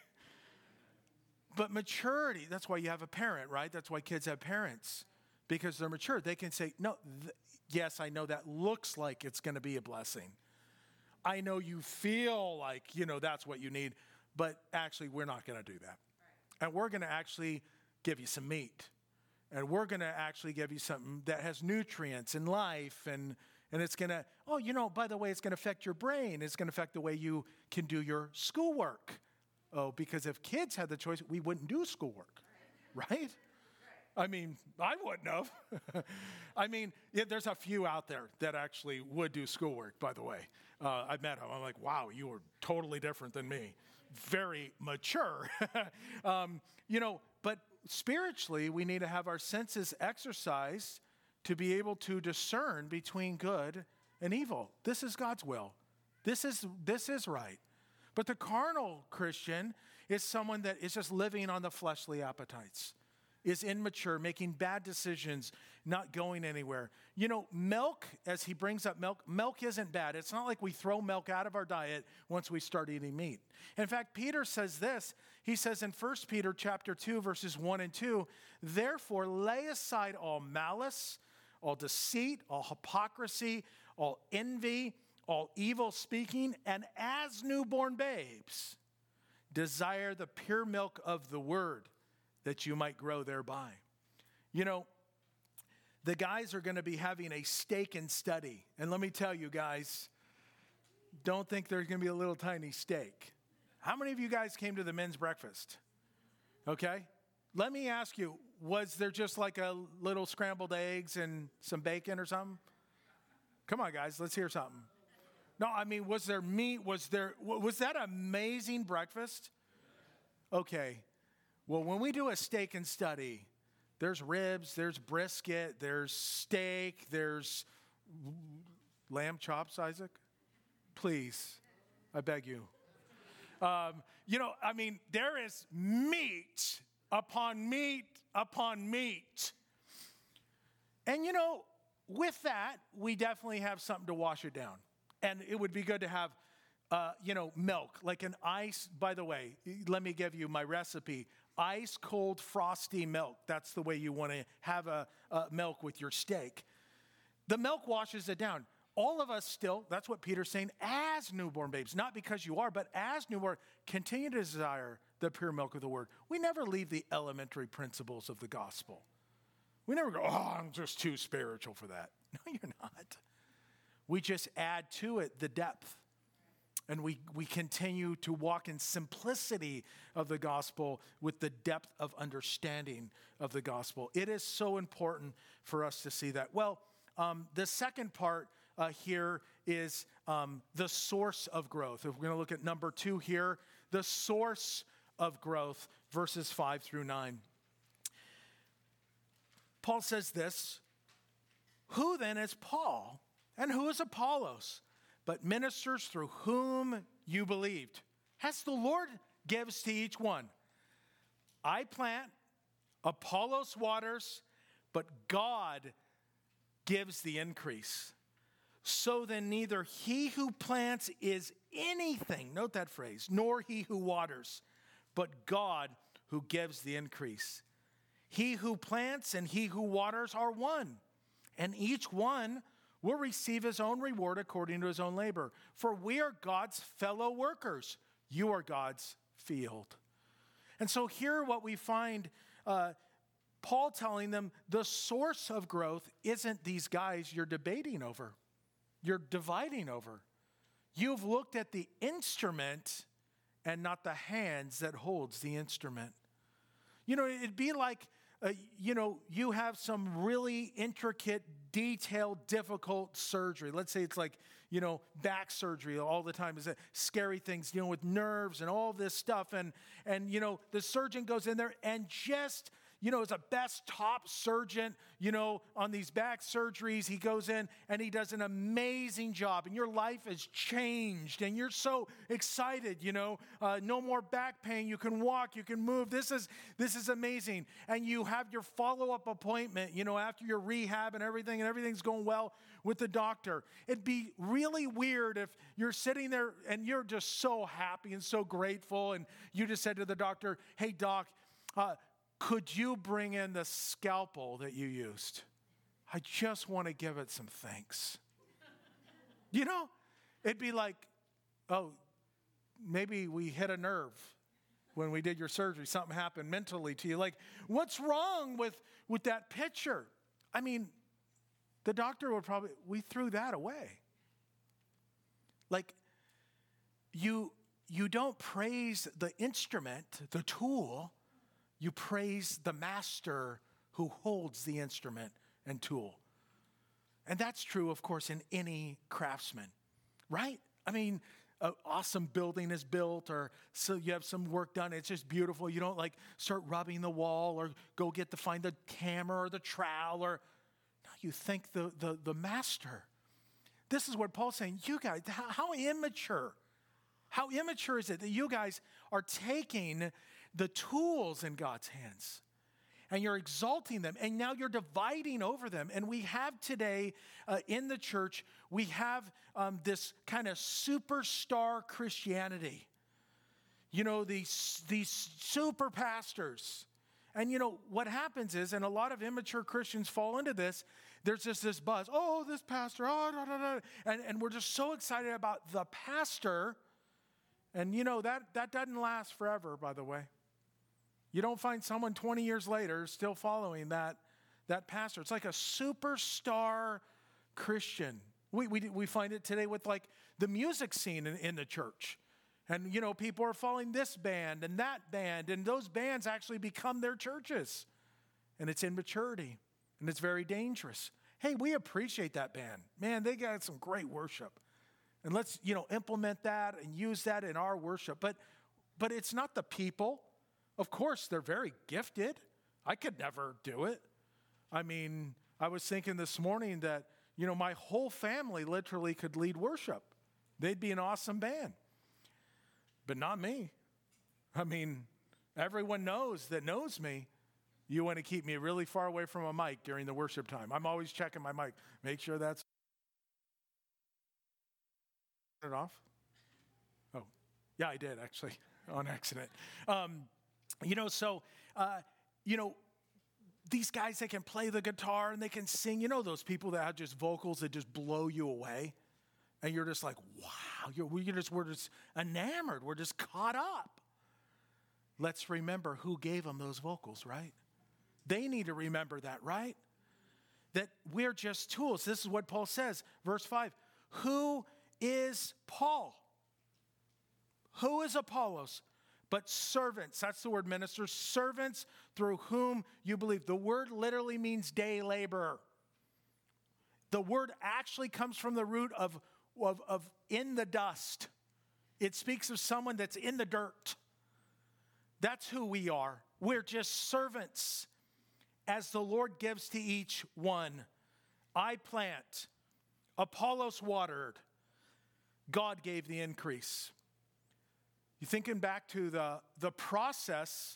S1: But maturity, that's why you have a parent, right? That's why kids have parents, because they're mature. They can say, no, th- yes, I know that looks like it's going to be a blessing. I know you feel like, you know, that's what you need, but actually we're not going to do that. Right. And we're going to actually give you some meat. And we're going to actually give you something that has nutrients and life. And, and it's going to, oh, you know, by the way, it's going to affect your brain. It's going to affect the way you can do your schoolwork. Oh, because if kids had the choice, we wouldn't do schoolwork, right? right? I mean, I wouldn't have. I mean, yeah, there's a few out there that actually would do schoolwork, by the way. Uh, I met them. I'm like, wow, you are totally different than me. Very mature. um, you know, but spiritually, we need to have our senses exercised to be able to discern between good and evil. This is God's will. This is, this is right. But the carnal Christian is someone that is just living on the fleshly appetites, is immature, making bad decisions, not going anywhere. You know, milk, as he brings up milk, milk isn't bad. It's not like we throw milk out of our diet once we start eating meat. In fact, Peter says this. He says in First Peter chapter two, verses one and two, therefore lay aside all malice, all deceit, all hypocrisy, all envy, all evil speaking, and as newborn babes, Desire the pure milk of the word, that you might grow thereby. You know, the guys are going to be having a steak and study. And let me tell you guys, don't think there's going to be a little tiny steak. How many of you guys came to the men's breakfast? Okay. Let me ask you, was there just like a little scrambled eggs and some bacon or something? Come on, guys, let's hear something. No, I mean, was there meat? Was there, was that amazing breakfast? Okay. Well, when we do a steak and study, there's ribs, there's brisket, there's steak, there's lamb chops, Isaac. Please, I beg you. Um, you know, I mean, there is meat upon meat upon meat. And, you know, with that, we definitely have something to wash it down. And it would be good to have, uh, you know, milk, like an ice. By the way, let me give you my recipe. Ice cold frosty milk. That's the way you want to have a, a milk with your steak. The milk washes it down. All of us still, that's what Peter's saying, as newborn babes, not because you are, but as newborn, continue to desire the pure milk of the word. We never leave the elementary principles of the gospel. We never go, oh, I'm just too spiritual for that. No, you're not. We just add to it the depth. And we, we continue to walk in simplicity of the gospel with the depth of understanding of the gospel. It is so important for us to see that. Well, um, the second part uh, here is um, the source of growth. If we're going to look at number two here, the source of growth, verses five through nine. Paul says this, who then is Paul and who is Apollos? But ministers through whom you believed, as the Lord gives to each one. I plant, Apollos waters, but God gives the increase. So then neither he who plants is anything, note that phrase, nor he who waters, but God who gives the increase. He who plants and he who waters are one, and each one will receive his own reward according to his own labor. For we are God's fellow workers. You are God's field. And so here what we find, uh, Paul telling them the source of growth isn't these guys you're debating over. You're dividing over. You've looked at the instrument and not the hands that holds the instrument. You know, it'd be like, uh, you know, you have some really intricate, detailed, difficult surgery. Let's say it's like, you know, back surgery all the time is a scary things, dealing with nerves and all this stuff. And, and, you know, the surgeon goes in there and just, you know, is a best top surgeon, you know, on these back surgeries. He goes in and he does an amazing job, and your life has changed and you're so excited, you know, uh, no more back pain. You can walk, you can move. This is, this is amazing. And you have your follow-up appointment, you know, after your rehab and everything, and everything's going well with the doctor. It'd be really weird if you're sitting there and you're just so happy and so grateful. And you just said to the doctor, hey doc, uh, could you bring in the scalpel that you used? I just want to give it some thanks. You know, it'd be like, oh, maybe we hit a nerve when we did your surgery. Something happened mentally to you. Like, what's wrong with, with that picture? I mean, the doctor would probably, we threw that away. Like, you, you don't praise the instrument, the tool. You praise the master who holds the instrument and tool. And that's true, of course, in any craftsman, right? I mean, an awesome building is built, or so you have some work done. It's just beautiful. You don't like start rubbing the wall or go get to find the hammer or the trowel. Or no, you thank the, the, the master. This is what Paul's saying. You guys, how, how immature, how immature is it that you guys are taking the tools in God's hands and you're exalting them, and now you're dividing over them. And we have today uh, in the church, we have um, this kind of superstar Christianity. You know, these, these super pastors. And you know, what happens is, and a lot of immature Christians fall into this, there's just this buzz, oh, this pastor, oh, da, da, da. And, and we're just so excited about the pastor. And you know, that, that doesn't last forever, by the way. You don't find someone twenty years later still following that, that pastor. It's like a superstar Christian. We, we, we find it today with like the music scene in, in the church. And, you know, people are following this band and that band, and those bands actually become their churches. And it's immaturity, and it's very dangerous. Hey, we appreciate that band. Man, they got some great worship. And let's, you know, implement that and use that in our worship. But, but it's not the people. Of course, they're very gifted. I could never do it. I mean, I was thinking this morning that, you know, my whole family literally could lead worship. They'd be an awesome band. But not me. I mean, everyone knows that knows me. You want to keep me really far away from a mic during the worship time. I'm always checking my mic. Make sure that's it off. Oh, yeah, I did actually on accident. Um, you know, so, uh, you know, these guys that can play the guitar and they can sing, you know, those people that have just vocals that just blow you away. And you're just like, wow, you're, we're, just, we're just enamored. We're just caught up. Let's remember who gave them those vocals, right? They need to remember that, right? That we're just tools. This is what Paul says, verse five. Who is Paul? Who is Apollos? But servants. That's the word ministers. Servants through whom you believe. The word literally means day laborer. The word actually comes from the root of, of, of in the dust. It speaks of someone that's in the dirt. That's who we are. We're just servants as the Lord gives to each one. I plant, Apollos watered, God gave the increase. You thinking back to the, the process,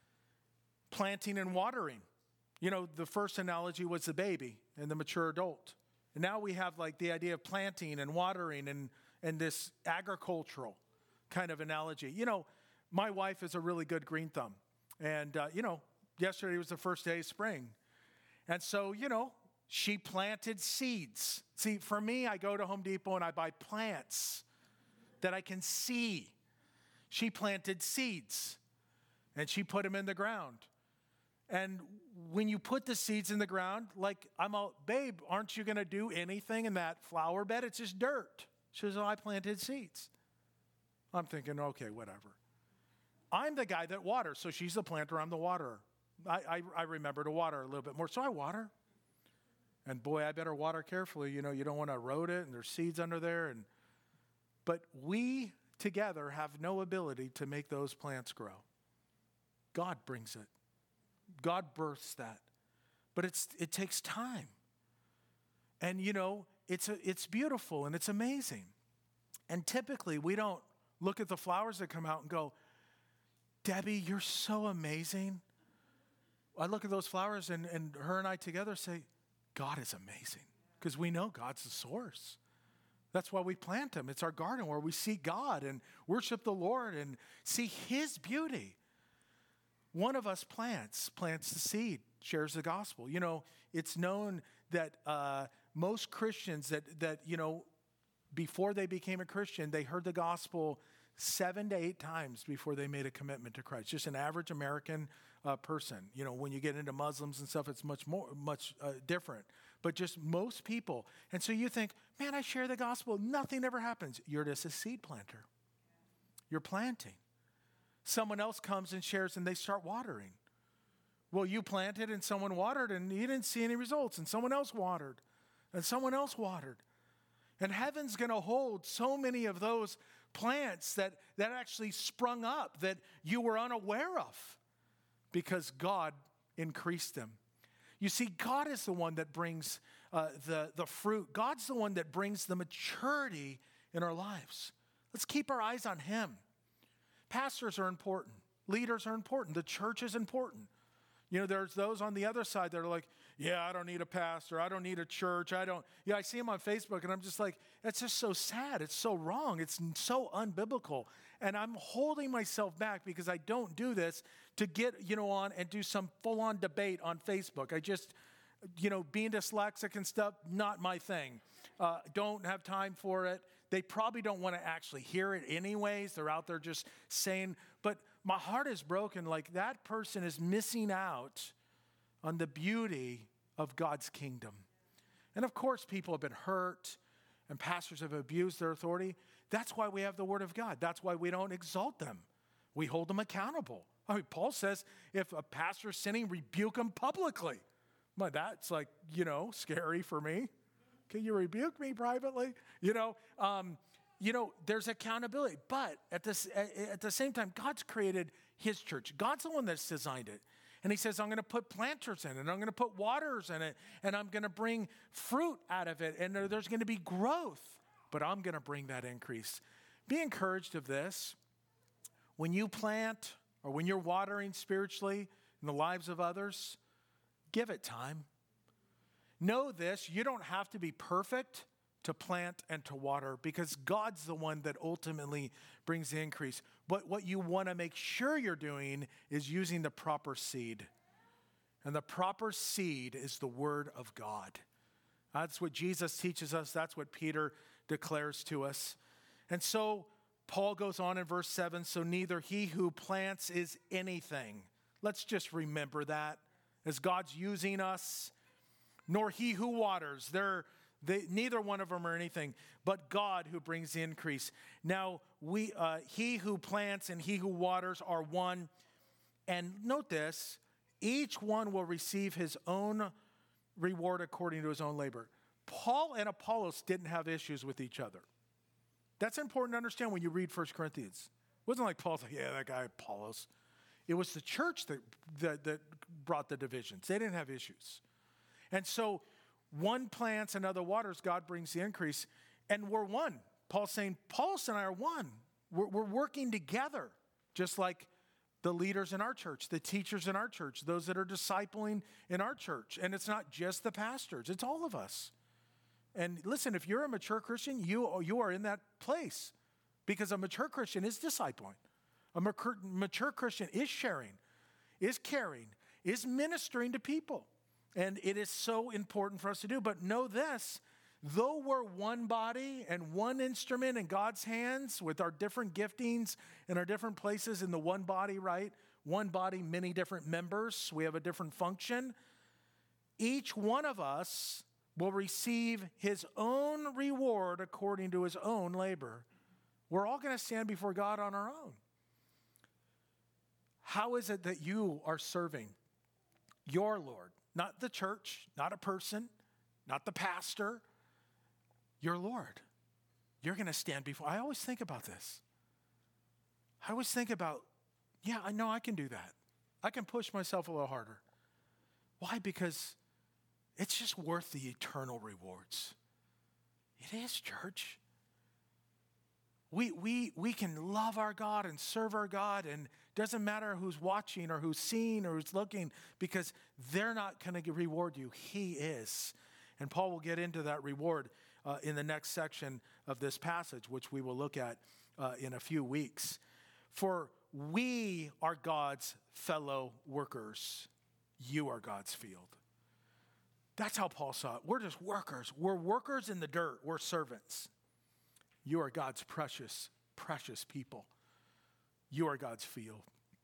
S1: planting and watering. You know, the first analogy was the baby and the mature adult. And now we have like the idea of planting and watering and, and this agricultural kind of analogy. You know, my wife is a really good green thumb. And, uh, you know, yesterday was the first day of spring. And so, you know, she planted seeds. See, for me, I go to Home Depot and I buy plants that I can see. She planted seeds and she put them in the ground. And when you put the seeds in the ground, like I'm all, babe, aren't you going to do anything in that flower bed? It's just dirt. She says, oh, I planted seeds. I'm thinking, okay, whatever. I'm the guy that waters. So she's the planter, I'm the waterer. I, I, I remember to water a little bit more. So I water. And boy, I better water carefully. You know, you don't want to erode it and there's seeds under there. And But we together have no ability to make those plants grow. God brings it. God births that. But it's it takes time. And you know, it's a, it's beautiful and it's amazing. And typically we don't look at the flowers that come out and go, Debbie, you're so amazing. I look at those flowers and, and her and I together say, God is amazing. Because we know God's the source. That's why we plant them. It's our garden where we see God and worship the Lord and see His beauty. One of us plants, plants the seed, shares the gospel. You know, it's known that uh, most Christians that, that, you know, before they became a Christian, they heard the gospel seven to eight times before they made a commitment to Christ. Just an average American uh, person. You know, when you get into Muslims and stuff, it's much more, much uh, different. But just most people. And so you think, man, I share the gospel. Nothing ever happens. You're just a seed planter. You're planting. Someone else comes and shares and they start watering. Well, you planted and someone watered and you didn't see any results. And someone else watered. And someone else watered. And heaven's going to hold so many of those plants that, that actually sprung up that you were unaware of because God increased them. You see, God is the one that brings uh, the, the fruit. God's the one that brings the maturity in our lives. Let's keep our eyes on Him. Pastors are important. Leaders are important. The church is important. You know, there's those on the other side that are like, yeah, I don't need a pastor. I don't need a church. I don't. Yeah, I see them on Facebook and I'm just like, it's just so sad. It's so wrong. It's so unbiblical. And I'm holding myself back because I don't do this to get, you know, on and do some full-on debate on Facebook. I just, you know, being dyslexic and stuff, not my thing. Uh, don't have time for it. They probably don't want to actually hear it anyways. They're out there just saying, but my heart is broken. Like that person is missing out on the beauty of God's kingdom. And of course, people have been hurt and pastors have abused their authority. That's why we have the Word of God. That's why we don't exalt them. We hold them accountable. I mean, Paul says, if a pastor is sinning, rebuke him publicly. Well, that's like, you know, scary for me. Can you rebuke me privately? You know, um, you know, there's accountability. But at this, at the same time, God's created his church. God's the one that's designed it. And he says, I'm going to put planters in it, and I'm going to put waters in it, and I'm going to bring fruit out of it, and there's going to be growth. But I'm going to bring that increase. Be encouraged of this. When you plant or when you're watering spiritually in the lives of others, give it time. Know this, you don't have to be perfect to plant and to water because God's the one that ultimately brings the increase. But what you want to make sure you're doing is using the proper seed. And the proper seed is the Word of God. That's what Jesus teaches us. That's what Peter declares to us. And so Paul goes on in verse seven, so neither he who plants is anything. Let's just remember that as God's using us, nor he who waters. They're, they, neither one of them are anything, but God who brings the increase. Now, we, uh, he who plants and he who waters are one. And note this, each one will receive his own reward according to his own labor. Paul and Apollos didn't have issues with each other. That's important to understand when you read First Corinthians. It wasn't like Paul's like, yeah, that guy Apollos. It was the church that, that, that brought the divisions. They didn't have issues. And so one plants, another waters, God brings the increase. And we're one. Paul's saying, Apollos and I are one. We're, we're working together, just like the leaders in our church, the teachers in our church, those that are discipling in our church. And it's not just the pastors, it's all of us. And listen, if you're a mature Christian, you, you are in that place because a mature Christian is discipling. A mature, mature Christian is sharing, is caring, is ministering to people. And it is so important for us to do. But know this, though we're one body and one instrument in God's hands with our different giftings and our different places in the one body, right? One body, many different members. We have a different function. Each one of us will receive his own reward according to his own labor. We're all going to stand before God on our own. How is it that you are serving your Lord? Not the church, not a person, not the pastor, your Lord. You're going to stand before. I always think about this. I always think about, yeah, I know I can do that. I can push myself a little harder. Why? Because it's just worth the eternal rewards. It is, church. We, we, we can love our God and serve our God, and it doesn't matter who's watching or who's seeing or who's looking, because they're not going to reward you. He is. And Paul will get into that reward uh, in the next section of this passage, which we will look at uh, in a few weeks. For we are God's fellow workers. You are God's field. That's how Paul saw it. We're just workers. We're workers in the dirt. We're servants. You are God's precious, precious people. You are God's field.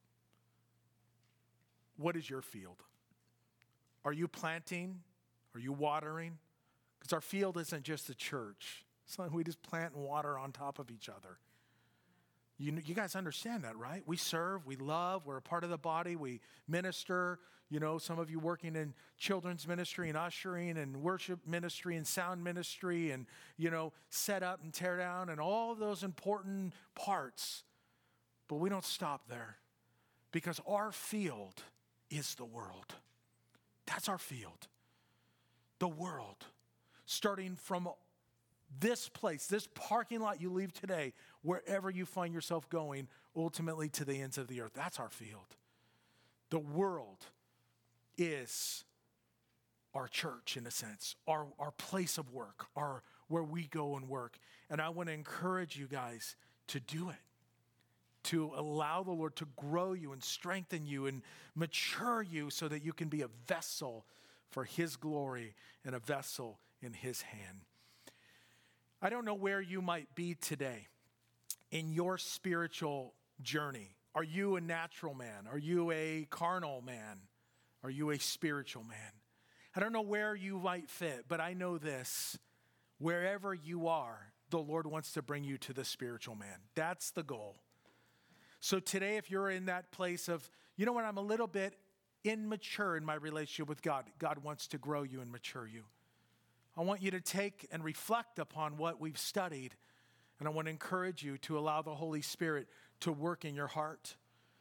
S1: What is your field? Are you planting? Are you watering? Because our field isn't just the church. It's not we just plant and water on top of each other. You, you guys understand that, right? We serve, we love, we're a part of the body, we minister. You know, some of you working in children's ministry and ushering and worship ministry and sound ministry and, you know, set up and tear down and all of those important parts. But we don't stop there because our field is the world. That's our field. The world. Starting from this place, this parking lot you leave today, wherever you find yourself going, ultimately to the ends of the earth. That's our field. The world is our church, in a sense, our, our place of work, our where we go and work. And I want to encourage you guys to do it, to allow the Lord to grow you and strengthen you and mature you so that you can be a vessel for his glory and a vessel in his hand. I don't know where you might be today in your spiritual journey. Are you a natural man? Are you a carnal man? Are you a spiritual man? I don't know where you might fit, but I know this. Wherever you are, the Lord wants to bring you to the spiritual man. That's the goal. So today, if you're in that place of, you know what, I'm a little bit immature in my relationship with God. God wants to grow you and mature you. I want you to take and reflect upon what we've studied. And I want to encourage you to allow the Holy Spirit to work in your heart.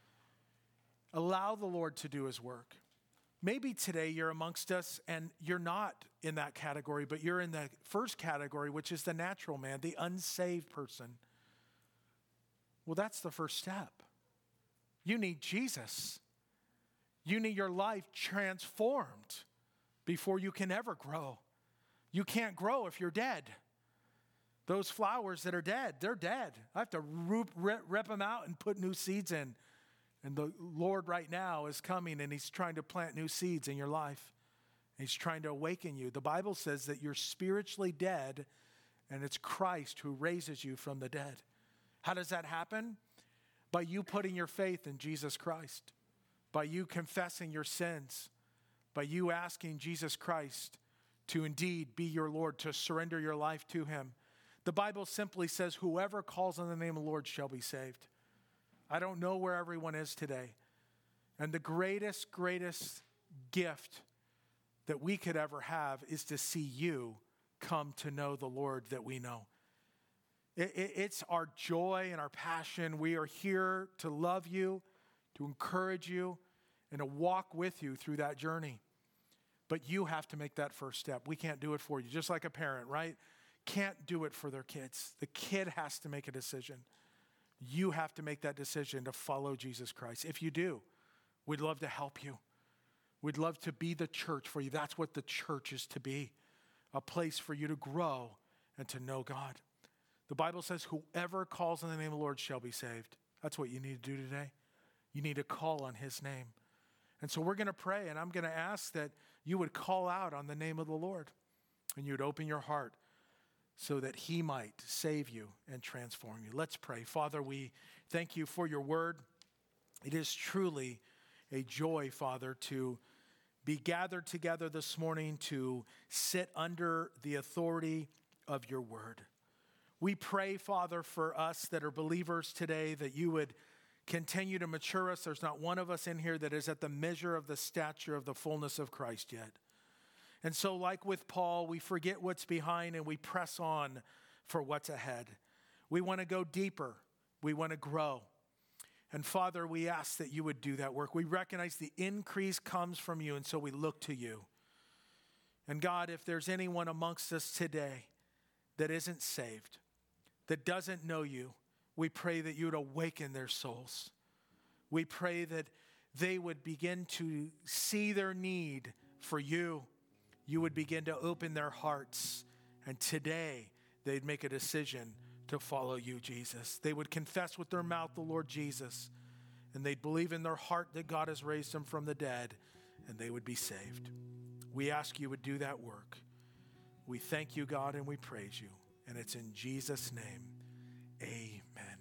S1: Allow the Lord to do his work. Maybe today you're amongst us and you're not in that category, but you're in the first category, which is the natural man, the unsaved person. Well, that's the first step. You need Jesus. You need your life transformed before you can ever grow. You can't grow if you're dead. Those flowers that are dead, they're dead. I have to rip, rip, rip them out and put new seeds in. And the Lord right now is coming and he's trying to plant new seeds in your life. He's trying to awaken you. The Bible says that you're spiritually dead and it's Christ who raises you from the dead. How does that happen? By you putting your faith in Jesus Christ. By you confessing your sins. By you asking Jesus Christ to indeed be your Lord, to surrender your life to him. The Bible simply says, whoever calls on the name of the Lord shall be saved. I don't know where everyone is today. And the greatest, greatest gift that we could ever have is to see you come to know the Lord that we know. It, it, it's our joy and our passion. We are here to love you, to encourage you, and to walk with you through that journey. But you have to make that first step. We can't do it for you. Just like a parent, right? Can't do it for their kids. The kid has to make a decision. You have to make that decision to follow Jesus Christ. If you do, we'd love to help you. We'd love to be the church for you. That's what the church is to be, a place for you to grow and to know God. The Bible says, whoever calls on the name of the Lord shall be saved. That's what you need to do today. You need to call on his name. And so we're going to pray, and I'm going to ask that you would call out on the name of the Lord, and you would open your heart so that he might save you and transform you. Let's pray. Father, we thank you for your word. It is truly a joy, Father, to be gathered together this morning to sit under the authority of your word. We pray, Father, for us that are believers today, that you would continue to mature us. There's not one of us in here that is at the measure of the stature of the fullness of Christ yet. And so like with Paul, we forget what's behind and we press on for what's ahead. We want to go deeper. We want to grow. And Father, we ask that you would do that work. We recognize the increase comes from you, and so we look to you. And God, if there's anyone amongst us today that isn't saved, that doesn't know you, we pray that you would awaken their souls. We pray that they would begin to see their need for you. You would begin to open their hearts, and today they'd make a decision to follow you, Jesus. They would confess with their mouth the Lord Jesus, and they'd believe in their heart that God has raised him from the dead, and they would be saved. We ask you would do that work. We thank you, God, and we praise you, and it's in Jesus' name. Amen.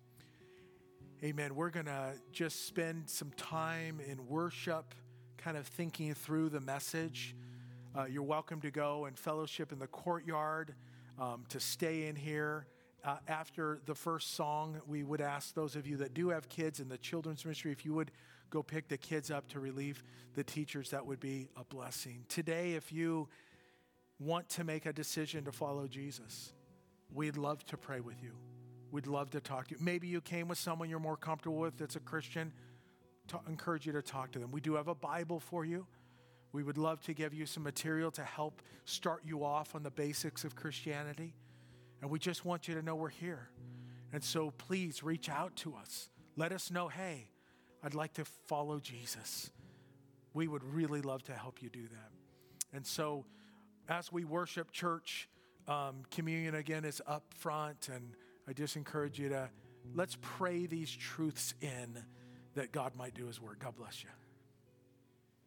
S1: Amen. We're going to just spend some time in worship, kind of thinking through the message. Uh, you're welcome to go and fellowship in the courtyard, um, to stay in here. Uh, after the first song, we would ask those of you that do have kids in the children's ministry, if you would go pick the kids up to relieve the teachers, that would be a blessing. Today, if you want to make a decision to follow Jesus, we'd love to pray with you. We'd love to talk to you. Maybe you came with someone you're more comfortable with that's a Christian. To encourage you to talk to them. We do have a Bible for you. We would love to give you some material to help start you off on the basics of Christianity. And we just want you to know we're here. And so please reach out to us. Let us know, hey, I'd like to follow Jesus. We would really love to help you do that. And so as we worship church, um, communion again is up front. And I just encourage you to, let's pray these truths in that God might do his work. God bless you.